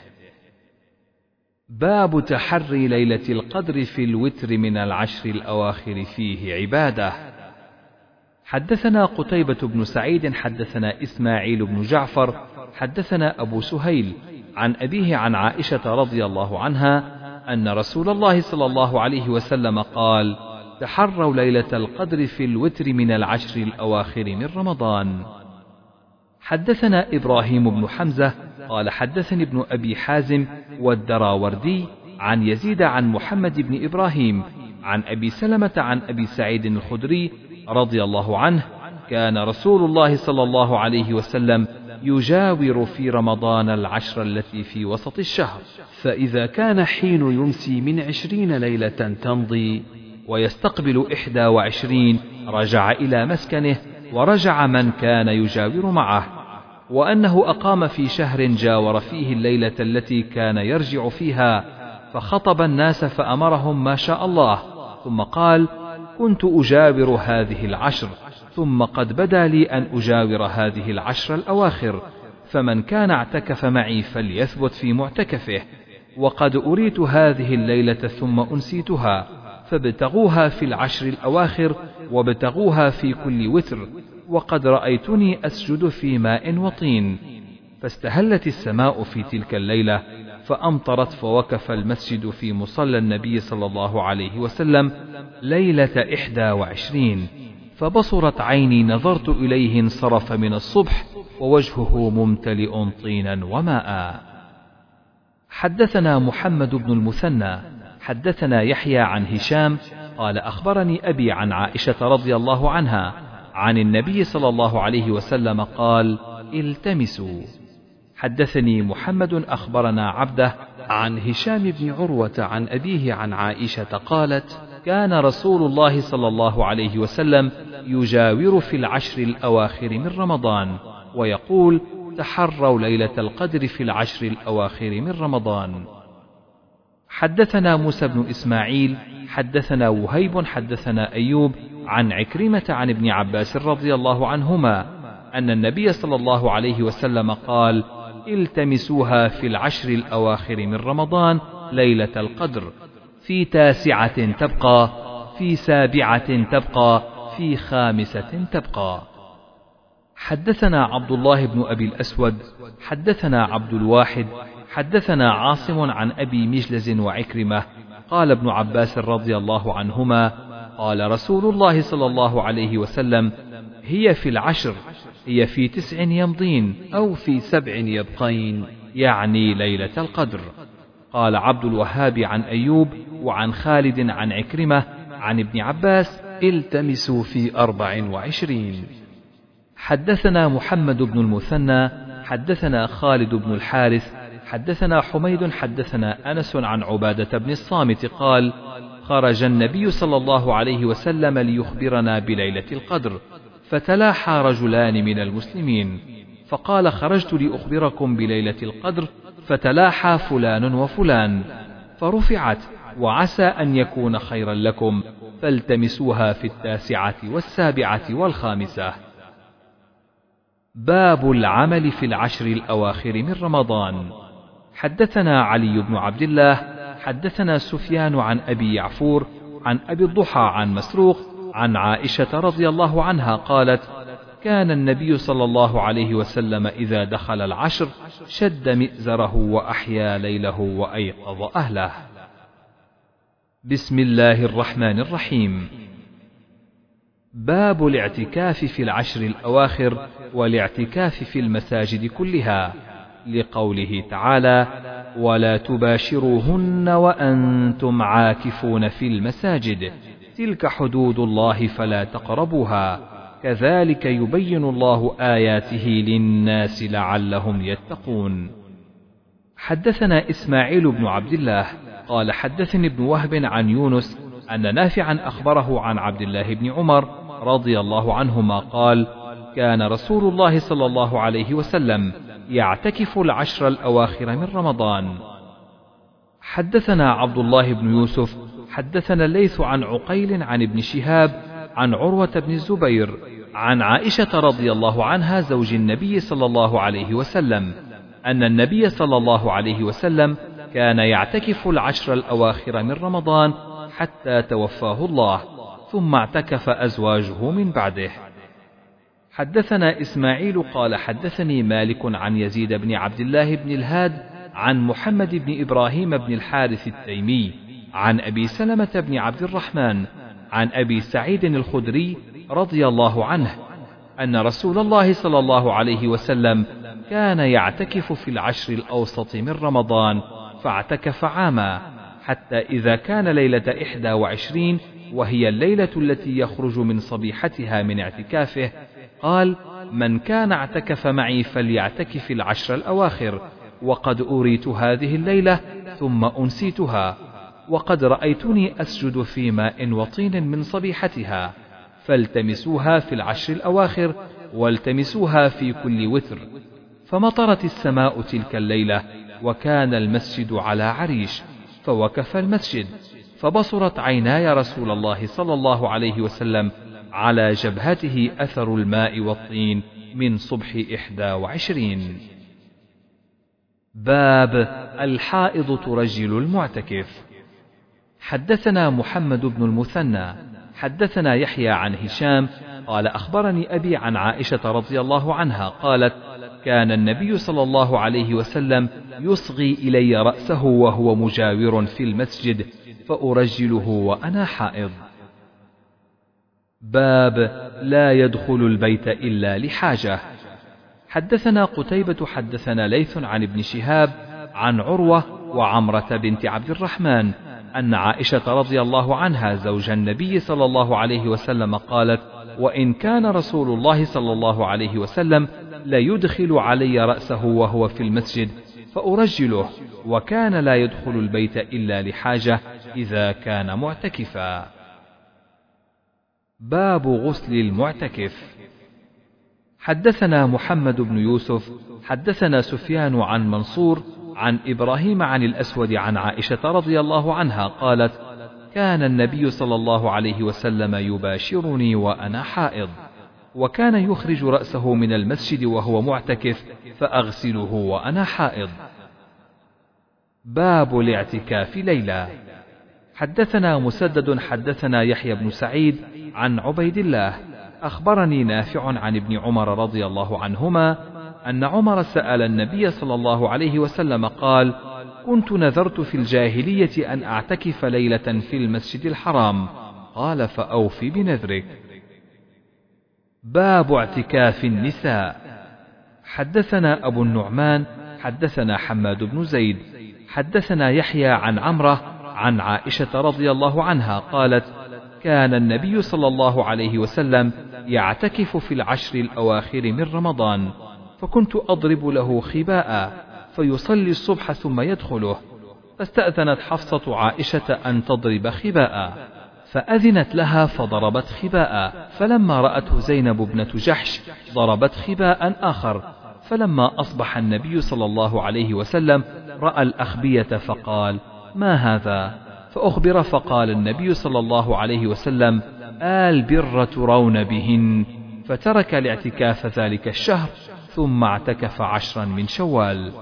باب تحري ليلة القدر في الوتر من العشر الأواخر فيه عبادة. حدثنا قتيبة بن سعيد حدثنا إسماعيل بن جعفر حدثنا أبو سهيل عن أبيه عن عائشة رضي الله عنها أن رسول الله صلى الله عليه وسلم قال تحروا ليلة القدر في الوتر من العشر الأواخر من رمضان. حدثنا إبراهيم بن حمزة قال حدثني ابن أبي حازم والدراوردي عن يزيد عن محمد بن إبراهيم عن أبي سلمة عن أبي سعيد الخدري رضي الله عنه كان رسول الله صلى الله عليه وسلم يجاور في رمضان العشر التي في وسط الشهر، فإذا كان حين يمسي من 20 ليلة تمضي ويستقبل 21 رجع إلى مسكنه ورجع من كان يجاور معه، وأنه أقام في شهر جاور فيه الليلة التي كان يرجع فيها، فخطب الناس فأمرهم ما شاء الله، ثم قال كنت أجاور هذه العشر، ثم قد بدا لي أن أجاور هذه العشر الأواخر، فمن كان اعتكف معي فليثبت في معتكفه، وقد أريت هذه الليلة ثم أنسيتها، فابتغوها في العشر الأواخر وابتغوها في كل وتر، وقد رأيتني أسجد في ماء وطين. فاستهلت السماء في تلك الليلة فأمطرت، فوقف المسجد في مصلى النبي صلى الله عليه وسلم ليلة 21، فبصرت عيني نظرت إليه انصرف من الصبح ووجهه ممتلئ طينا وماء. حدثنا محمد بن المثنى حدثنا يحيى عن هشام قال أخبرني أبي عن عائشة رضي الله عنها عن النبي صلى الله عليه وسلم قال التمسوا. حدثني محمد أخبرنا عبده عن هشام بن عروة عن أبيه عن عائشة قالت كان رسول الله صلى الله عليه وسلم يجاور في العشر الأواخر من رمضان ويقول تحروا ليلة القدر في العشر الأواخر من رمضان. حدثنا موسى بن إسماعيل حدثنا وهيب حدثنا أيوب عن عكرمة عن ابن عباس رضي الله عنهما أن النبي صلى الله عليه وسلم قال التمسوها في العشر الأواخر من رمضان ليلة القدر، في 9 تبقى، في 7 تبقى، في 5 تبقى. حدثنا عبد الله بن أبي الأسود حدثنا عبد الواحد حدثنا عاصم عن أبي مجلز وعكرمة قال ابن عباس رضي الله عنهما قال رسول الله صلى الله عليه وسلم هي في العشر، هي في 9 يمضين أو في 7 يبقين، يعني ليلة القدر. قال عبد الوهاب عن أيوب وعن خالد عن عكرمة عن ابن عباس التمسوا في 24. حدثنا محمد بن المثنى حدثنا خالد بن الحارث حدثنا حميد حدثنا أنس عن عبادة بن الصامت قال خرج النبي صلى الله عليه وسلم ليخبرنا بليلة القدر، فتلاحى رجلان من المسلمين، فقال خرجت لأخبركم بليلة القدر، فتلاحى فلان وفلان، فرفعت وعسى أن يكون خيرا لكم، فالتمسوها في 9 و7 و5. باب العمل في العشر الأواخر من رمضان. حدثنا علي بن عبد الله حدثنا سفيان عن أبي يعفور عن أبي الضحى عن مسروق عن عائشة رضي الله عنها قالت كان النبي صلى الله عليه وسلم إذا دخل العشر شد مئزره وأحيا ليله وأيقظ أهله. بسم الله الرحمن الرحيم. باب الاعتكاف في العشر الأواخر والاعتكاف في المساجد كلها، لقوله تعالى: ولا تباشروهن وأنتم عاكفون في المساجد تلك حدود الله فلا تقربوها كذلك يبين الله آياته للناس لعلهم يتقون. حدثنا إسماعيل بن عبد الله قال حدثني ابن وهب عن يونس أن نافعا أخبره عن عبد الله بن عمر رضي الله عنهما قال: كان رسول الله صلى الله عليه وسلم يعتكف العشر الأواخر من رمضان. حدثنا عبد الله بن يوسف حدثنا الليث عن عقيل عن ابن شهاب عن عروة بن الزبير عن عائشة رضي الله عنها زوج النبي صلى الله عليه وسلم أن النبي صلى الله عليه وسلم كان يعتكف العشر الأواخر من رمضان حتى توفاه الله، ثم اعتكف أزواجه من بعده. حدثنا إسماعيل قال حدثني مالك عن يزيد بن عبد الله بن الهاد عن محمد بن إبراهيم بن الحارث التيمي عن أبي سلمة بن عبد الرحمن عن أبي سعيد الخدري رضي الله عنه أن رسول الله صلى الله عليه وسلم كان يعتكف في العشر الأوسط من رمضان فاعتكف عاما، حتى إذا كان ليلة 21 وهي الليلة التي يخرج من صبيحتها من اعتكافه قال: من كان اعتكف معي فليعتكف العشر الأواخر، وقد أريت هذه الليلة ثم أنسيتها، وقد رأيتني أسجد في ماء وطين من صبيحتها، فالتمسوها في العشر الأواخر والتمسوها في كل وتر. فمطرت السماء تلك الليلة وكان المسجد على عريش، فوقف المسجد، فبصرت عيناي رسول الله صلى الله عليه وسلم على جبهته أثر الماء والطين من صبح 21. باب الحائض ترجل المعتكف. حدثنا محمد بن المثنى حدثنا يحيى عن هشام قال أخبرني أبي عن عائشة رضي الله عنها قالت: كان النبي صلى الله عليه وسلم يصغي إلي رأسه وهو مجاور في المسجد فأرجله وأنا حائض. باب لا يدخل البيت إلا لحاجة. حدثنا قتيبة حدثنا ليث عن ابن شهاب عن عروة وعمرة بنت عبد الرحمن أن عائشة رضي الله عنها زوج النبي صلى الله عليه وسلم قالت: وإن كان رسول الله صلى الله عليه وسلم ليدخل علي رأسه وهو في المسجد فأرجله، وكان لا يدخل البيت إلا لحاجة إذا كان معتكفا. باب غسل المعتكف. حدثنا محمد بن يوسف حدثنا سفيان عن منصور عن إبراهيم عن الأسود عن عائشة رضي الله عنها قالت: كان النبي صلى الله عليه وسلم يباشرني وأنا حائض، وكان يخرج رأسه من المسجد وهو معتكف فأغسله وأنا حائض. باب الاعتكاف ليلة. حدثنا مسدد حدثنا يحيى بن سعيد عن عبيد الله أخبرني نافع عن ابن عمر رضي الله عنهما أن عمر سأل النبي صلى الله عليه وسلم قال: كنت نذرت في الجاهلية أن أعتكف ليلة في المسجد الحرام، قال: فأوف بنذرك. باب اعتكاف النساء. حدثنا أبو النعمان حدثنا حماد بن زيد حدثنا يحيى عن عمرة عن عائشة رضي الله عنها قالت: كان النبي صلى الله عليه وسلم يعتكف في العشر الأواخر من رمضان، فكنت أضرب له خباء فيصلي الصبح ثم يدخله، فاستأذنت حفصة عائشة أن تضرب خباء، فأذنت لها فضربت خباء، فلما رأته زينب ابنة جحش ضربت خباء آخر، فلما أصبح النبي صلى الله عليه وسلم رأى الأخبية فقال: ما هذا؟ فأخبر فقال النبي صلى الله عليه وسلم: البر ترون بهن، فترك الاعتكاف ذلك الشهر ثم اعتكف 10 من شوال.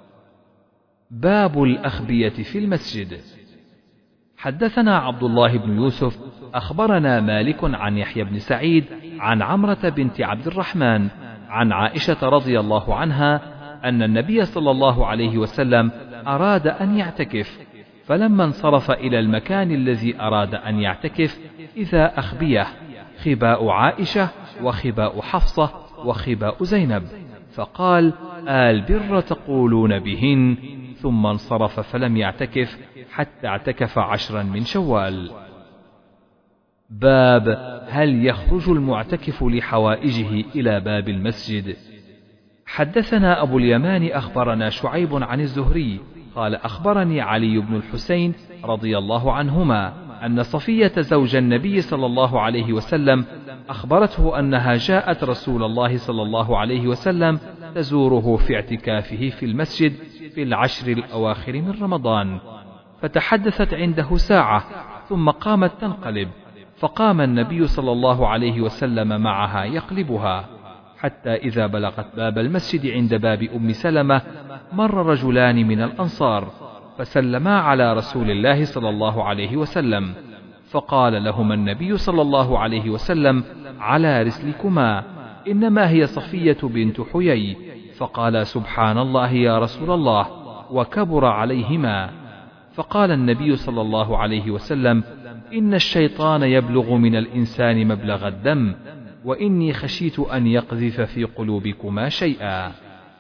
باب الأخبية في المسجد. حدثنا عبد الله بن يوسف أخبرنا مالك عن يحيى بن سعيد عن عمرة بنت عبد الرحمن عن عائشة رضي الله عنها أن النبي صلى الله عليه وسلم أراد أن يعتكف، فلما انصرف إلى المكان الذي أراد أن يعتكف إذا أخبيه، خباء عائشة وخباء حفصة وخباء زينب، فقال: البر تقولون بهن، ثم انصرف فلم يعتكف حتى اعتكف 10 من شوال. باب هل يخرج المعتكف لحوائجه إلى باب المسجد؟ حدثنا أبو اليمان أخبرنا شعيب عن الزهري قال: أخبرني علي بن الحسين رضي الله عنهما أن صفية زوج النبي صلى الله عليه وسلم أخبرته أنها جاءت رسول الله صلى الله عليه وسلم تزوره في اعتكافه في المسجد في العشر الأواخر من رمضان، فتحدثت عنده ساعة ثم قامت تنقلب، فقام النبي صلى الله عليه وسلم معها يقلبها، حتى إذا بلغت باب المسجد عند باب أم سلمة مر رجلان من الأنصار فسلما على رسول الله صلى الله عليه وسلم، فقال لهما النبي صلى الله عليه وسلم: على رسلكما، إنما هي صفية بنت حيي. فقال: سبحان الله يا رسول الله، وكبر عليهما. فقال النبي صلى الله عليه وسلم: إن الشيطان يبلغ من الإنسان مبلغ الدم، وإني خشيت أن يقذف في قلوبكما شيئا.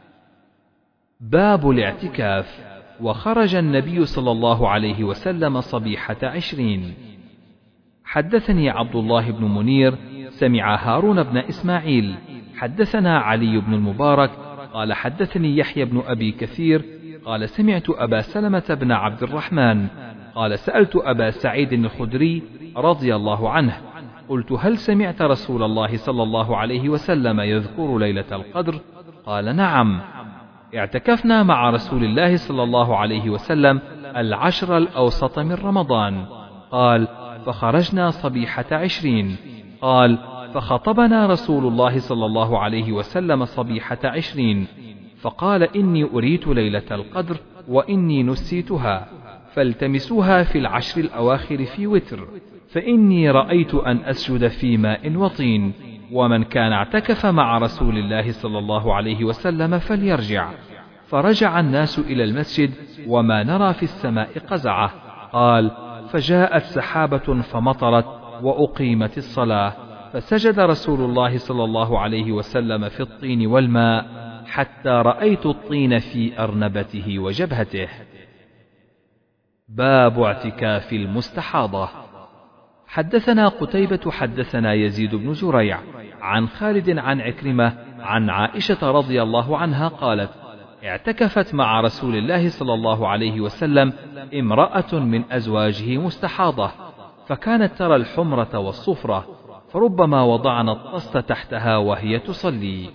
باب الاعتكاف. وخرج النبي صلى الله عليه وسلم صبيحة 20. حدثني عبد الله بن منير سمع هارون بن إسماعيل حدثنا علي بن المبارك قال: حدثني يحيى بن أبي كثير قال: سمعت أبا سلمة بن عبد الرحمن قال: سألت أبا سعيد الخدري رضي الله عنه قلت: هل سمعت رسول الله صلى الله عليه وسلم يذكر ليلة القدر؟ قال: نعم، اعتكفنا مع رسول الله صلى الله عليه وسلم 10 الأوسط من رمضان. قال: فخرجنا صبيحة 20. قال: فخطبنا رسول الله صلى الله عليه وسلم صبيحة 20، فقال: إني أريت ليلة القدر وإني نسيتها، فالتمسوها في 10 الأواخر في وتر، فإني رأيت أن أسجد في ماء وطين، ومن كان اعتكف مع رسول الله صلى الله عليه وسلم فليرجع. فرجع الناس إلى المسجد وما نرى في السماء قزعة. قال: فجاءت سحابة فمطرت وأقيمت الصلاة، فسجد رسول الله صلى الله عليه وسلم في الطين والماء حتى رأيت الطين في أرنبته وجبهته. باب اعتكاف المستحاضة. حدثنا قتيبة حدثنا يزيد بن زريع عن خالد عن عكرمة عن عائشة رضي الله عنها قالت: اعتكفت مع رسول الله صلى الله عليه وسلم امرأة من أزواجه مستحاضة، فكانت ترى الحمرة والصفرة، فربما وضعنا الطست تحتها وهي تصلي.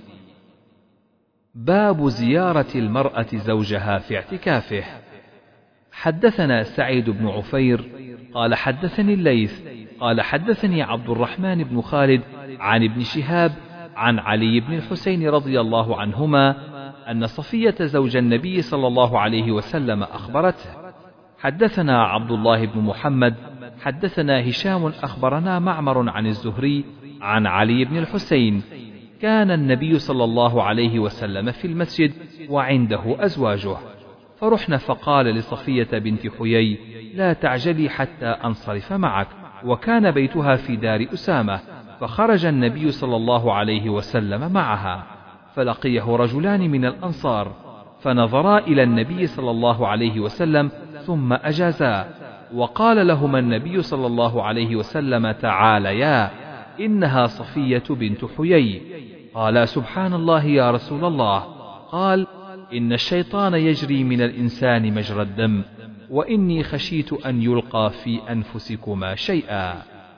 باب زيارة المرأة زوجها في اعتكافه. حدثنا سعيد بن عفير قال: حدثني الليث قال: حدثني عبد الرحمن بن خالد عن ابن شهاب عن علي بن الحسين رضي الله عنهما أن صفية زوج النبي صلى الله عليه وسلم أخبرته. حدثنا عبد الله بن محمد حدثنا هشام أخبرنا معمر عن الزهري عن علي بن الحسين: كان النبي صلى الله عليه وسلم في المسجد وعنده أزواجه، فرحنا فقال لصفية بنت حيي: لا تعجلي حتى أنصرف معك، وكان بيتها في دار أسامة، فخرج النبي صلى الله عليه وسلم معها، فلقيه رجلان من الأنصار، فنظرا إلى النبي صلى الله عليه وسلم ثم أجازا، وقال لهما النبي صلى الله عليه وسلم: تعاليا، إنها صفية بنت حيي. قال: سبحان الله يا رسول الله. قال: إن الشيطان يجري من الإنسان مجرى الدم، وإني خشيت أن يلقى في أنفسكما شيئا.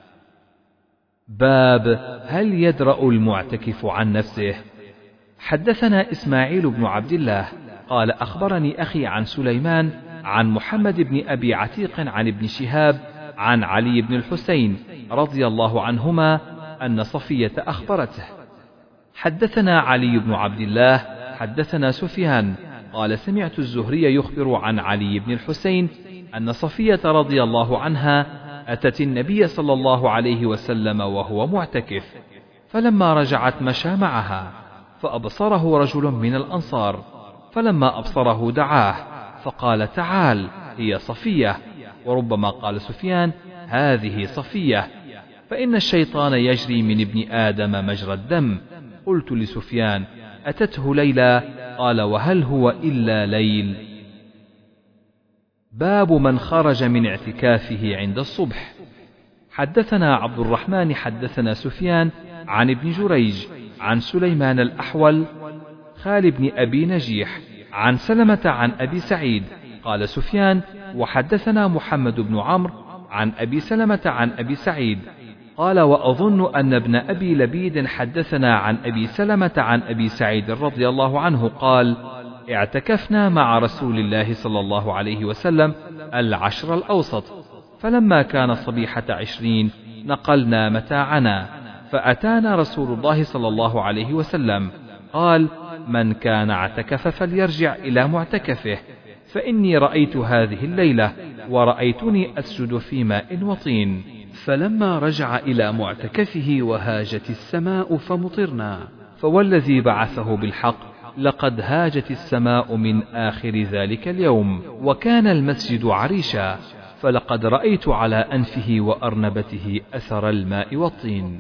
باب هل يدرأ المعتكف عن نفسه؟ حدثنا إسماعيل بن عبد الله قال: أخبرني أخي عن سليمان عن محمد بن أبي عتيق عن ابن شهاب عن علي بن الحسين رضي الله عنهما أن صفية أخبرته. حدثنا علي بن عبد الله حدثنا سفيان قال: سمعت الزهري يخبر عن علي بن الحسين أن صفية رضي الله عنها أتت النبي صلى الله عليه وسلم وهو معتكف، فلما رجعت مشى معها، فأبصره رجل من الأنصار، فلما أبصره دعاه فقال: تعال، هي صفية. وربما قال سفيان: هذه صفية. فإن الشيطان يجري من ابن آدم مجرى الدم. قلت لسفيان: أتته ليلى؟ قال: وهل هو إلا ليل؟ باب من خرج من اعتكافه عند الصبح. حدثنا عبد الرحمن حدثنا سفيان عن ابن جريج عن سليمان الأحول خال بن أبي نجيح عن سلمة عن أبي سعيد. قال سفيان: وحدثنا محمد بن عمرو عن أبي سلمة عن أبي سعيد. قال: وأظن أن ابن أبي لبيد حدثنا عن أبي سلمة عن أبي سعيد رضي الله عنه قال: اعتكفنا مع رسول الله صلى الله عليه وسلم العشر الأوسط، فلما كان صبيحة 20 نقلنا متاعنا، فأتانا رسول الله صلى الله عليه وسلم قال: من كان اعتكف فليرجع إلى معتكفه، فإني رأيت هذه الليلة ورأيتني أسجد في ماء وطين. فلما رجع إلى معتكفه وهاجت السماء فمطرنا، فوالذي بعثه بالحق لقد هاجت السماء من آخر ذلك اليوم، وكان المسجد عريشا، فلقد رأيت على أنفه وأرنبته أثر الماء والطين.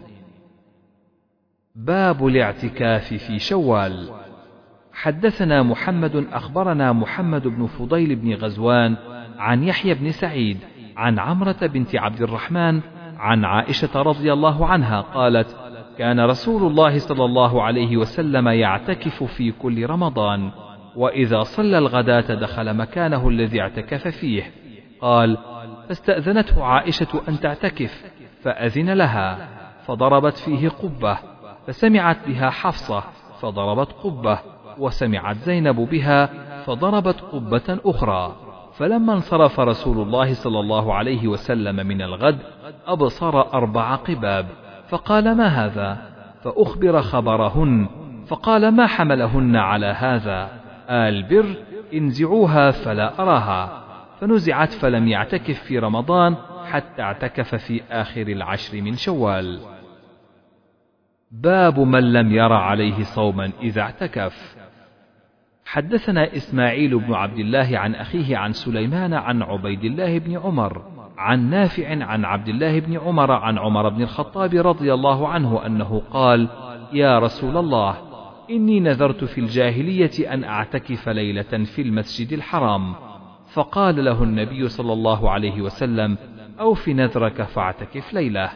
باب الاعتكاف في شوال. حدثنا محمد أخبرنا محمد بن فضيل بن غزوان عن يحيى بن سعيد عن عمرة بنت عبد الرحمن عن عائشة رضي الله عنها قالت: كان رسول الله صلى الله عليه وسلم يعتكف في كل رمضان، وإذا صلى الغداة دخل مكانه الذي اعتكف فيه. قال: فاستأذنته عائشة أن تعتكف، فأذن لها، فضربت فيه قبة، فسمعت بها حفصة فضربت قبة، وسمعت زينب بها فضربت قبة أخرى. فلما انصرف رسول الله صلى الله عليه وسلم من الغد أبصر 4 قباب، فقال: ما هذا؟ فأخبر خبرهن، فقال: ما حملهن على هذا؟ البر انزعوها فلا أراها. فنزعت، فلم يعتكف في رمضان حتى اعتكف في آخر 10 من شوال. باب من لم ير عليه صوما إذا اعتكف. حدثنا إسماعيل بن عبد الله عن أخيه عن سليمان عن عبيد الله بن عمر عن نافع عن عبد الله بن عمر عن عمر بن الخطاب رضي الله عنه أنه قال: يا رسول الله، إني نذرت في الجاهلية أن أعتكف ليلة في المسجد الحرام. فقال له النبي صلى الله عليه وسلم: أوف نذرك فاعتكف ليلة.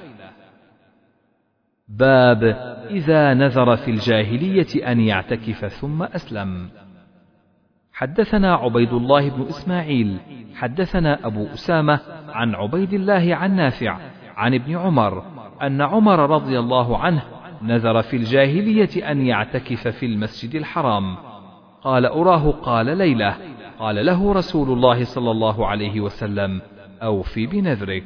باب إذا نذر في الجاهلية أن يعتكف ثم أسلم. حدثنا عبيد الله بن إسماعيل حدثنا أبو أسامة عن عبيد الله عن نافع عن ابن عمر أن عمر رضي الله عنه نذر في الجاهلية أن يعتكف في المسجد الحرام. قال: أراه قال ليلة. قال له رسول الله صلى الله عليه وسلم: أوفي بنذرك.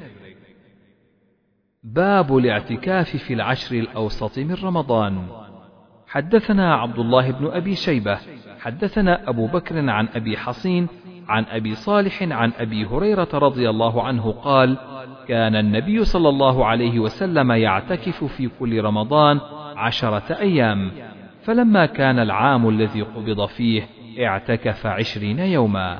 باب الاعتكاف في 10 الأوسط من رمضان. حدثنا عبد الله بن أبي شيبة حدثنا أبو بكر عن أبي حصين عن أبي صالح عن أبي هريرة رضي الله عنه قال: كان النبي صلى الله عليه وسلم يعتكف في كل رمضان 10 أيام، فلما كان العام الذي قبض فيه اعتكف 20 يوما.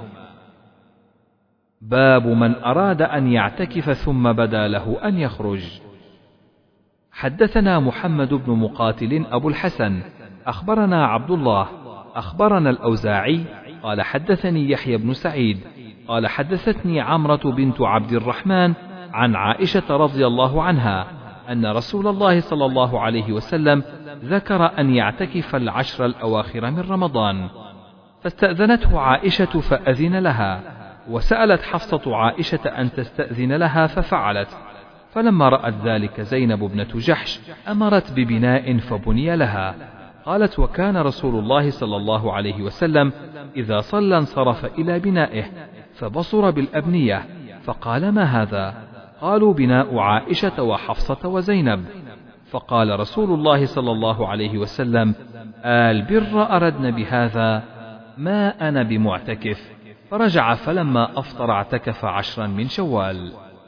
باب من أراد أن يعتكف ثم بدا له أن يخرج. حدثنا محمد بن مقاتل أبو الحسن أخبرنا عبد الله أخبرنا الأوزاعي قال: حدثني يحيى بن سعيد قال: حدثتني عمرة بنت عبد الرحمن عن عائشة رضي الله عنها أن رسول الله صلى الله عليه وسلم ذكر أن يعتكف 10 الأواخر من رمضان، فاستأذنته عائشة فأذن لها، وسألت حفصة عائشة أن تستأذن لها ففعلت. فلما رأت ذلك زينب بنت جحش أمرت ببناء فبني لها. قالت: وكان رسول الله صلى الله عليه وسلم إذا صلى انصرف إلى بنائه، فبصر بالأبنية، فقال: ما هذا؟ قالوا: بناء عائشة وحفصة وزينب. فقال رسول الله صلى الله عليه وسلم: البر أردن بهذا، ما أنا بمعتكف. فرجع، فلما أفطر اعتكف 10 من شوال.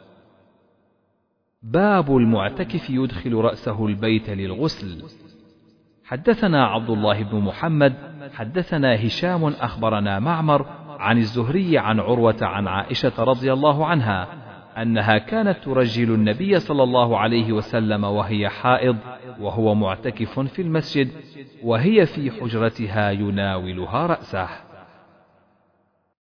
باب المعتكف يدخل رأسه البيت للغسل. حدثنا عبد الله بن محمد حدثنا هشام أخبرنا معمر عن الزهري عن عروة عن عائشة رضي الله عنها أنها كانت ترجل النبي صلى الله عليه وسلم وهي حائض وهو معتكف في المسجد، وهي في حجرتها يناولها رأسه.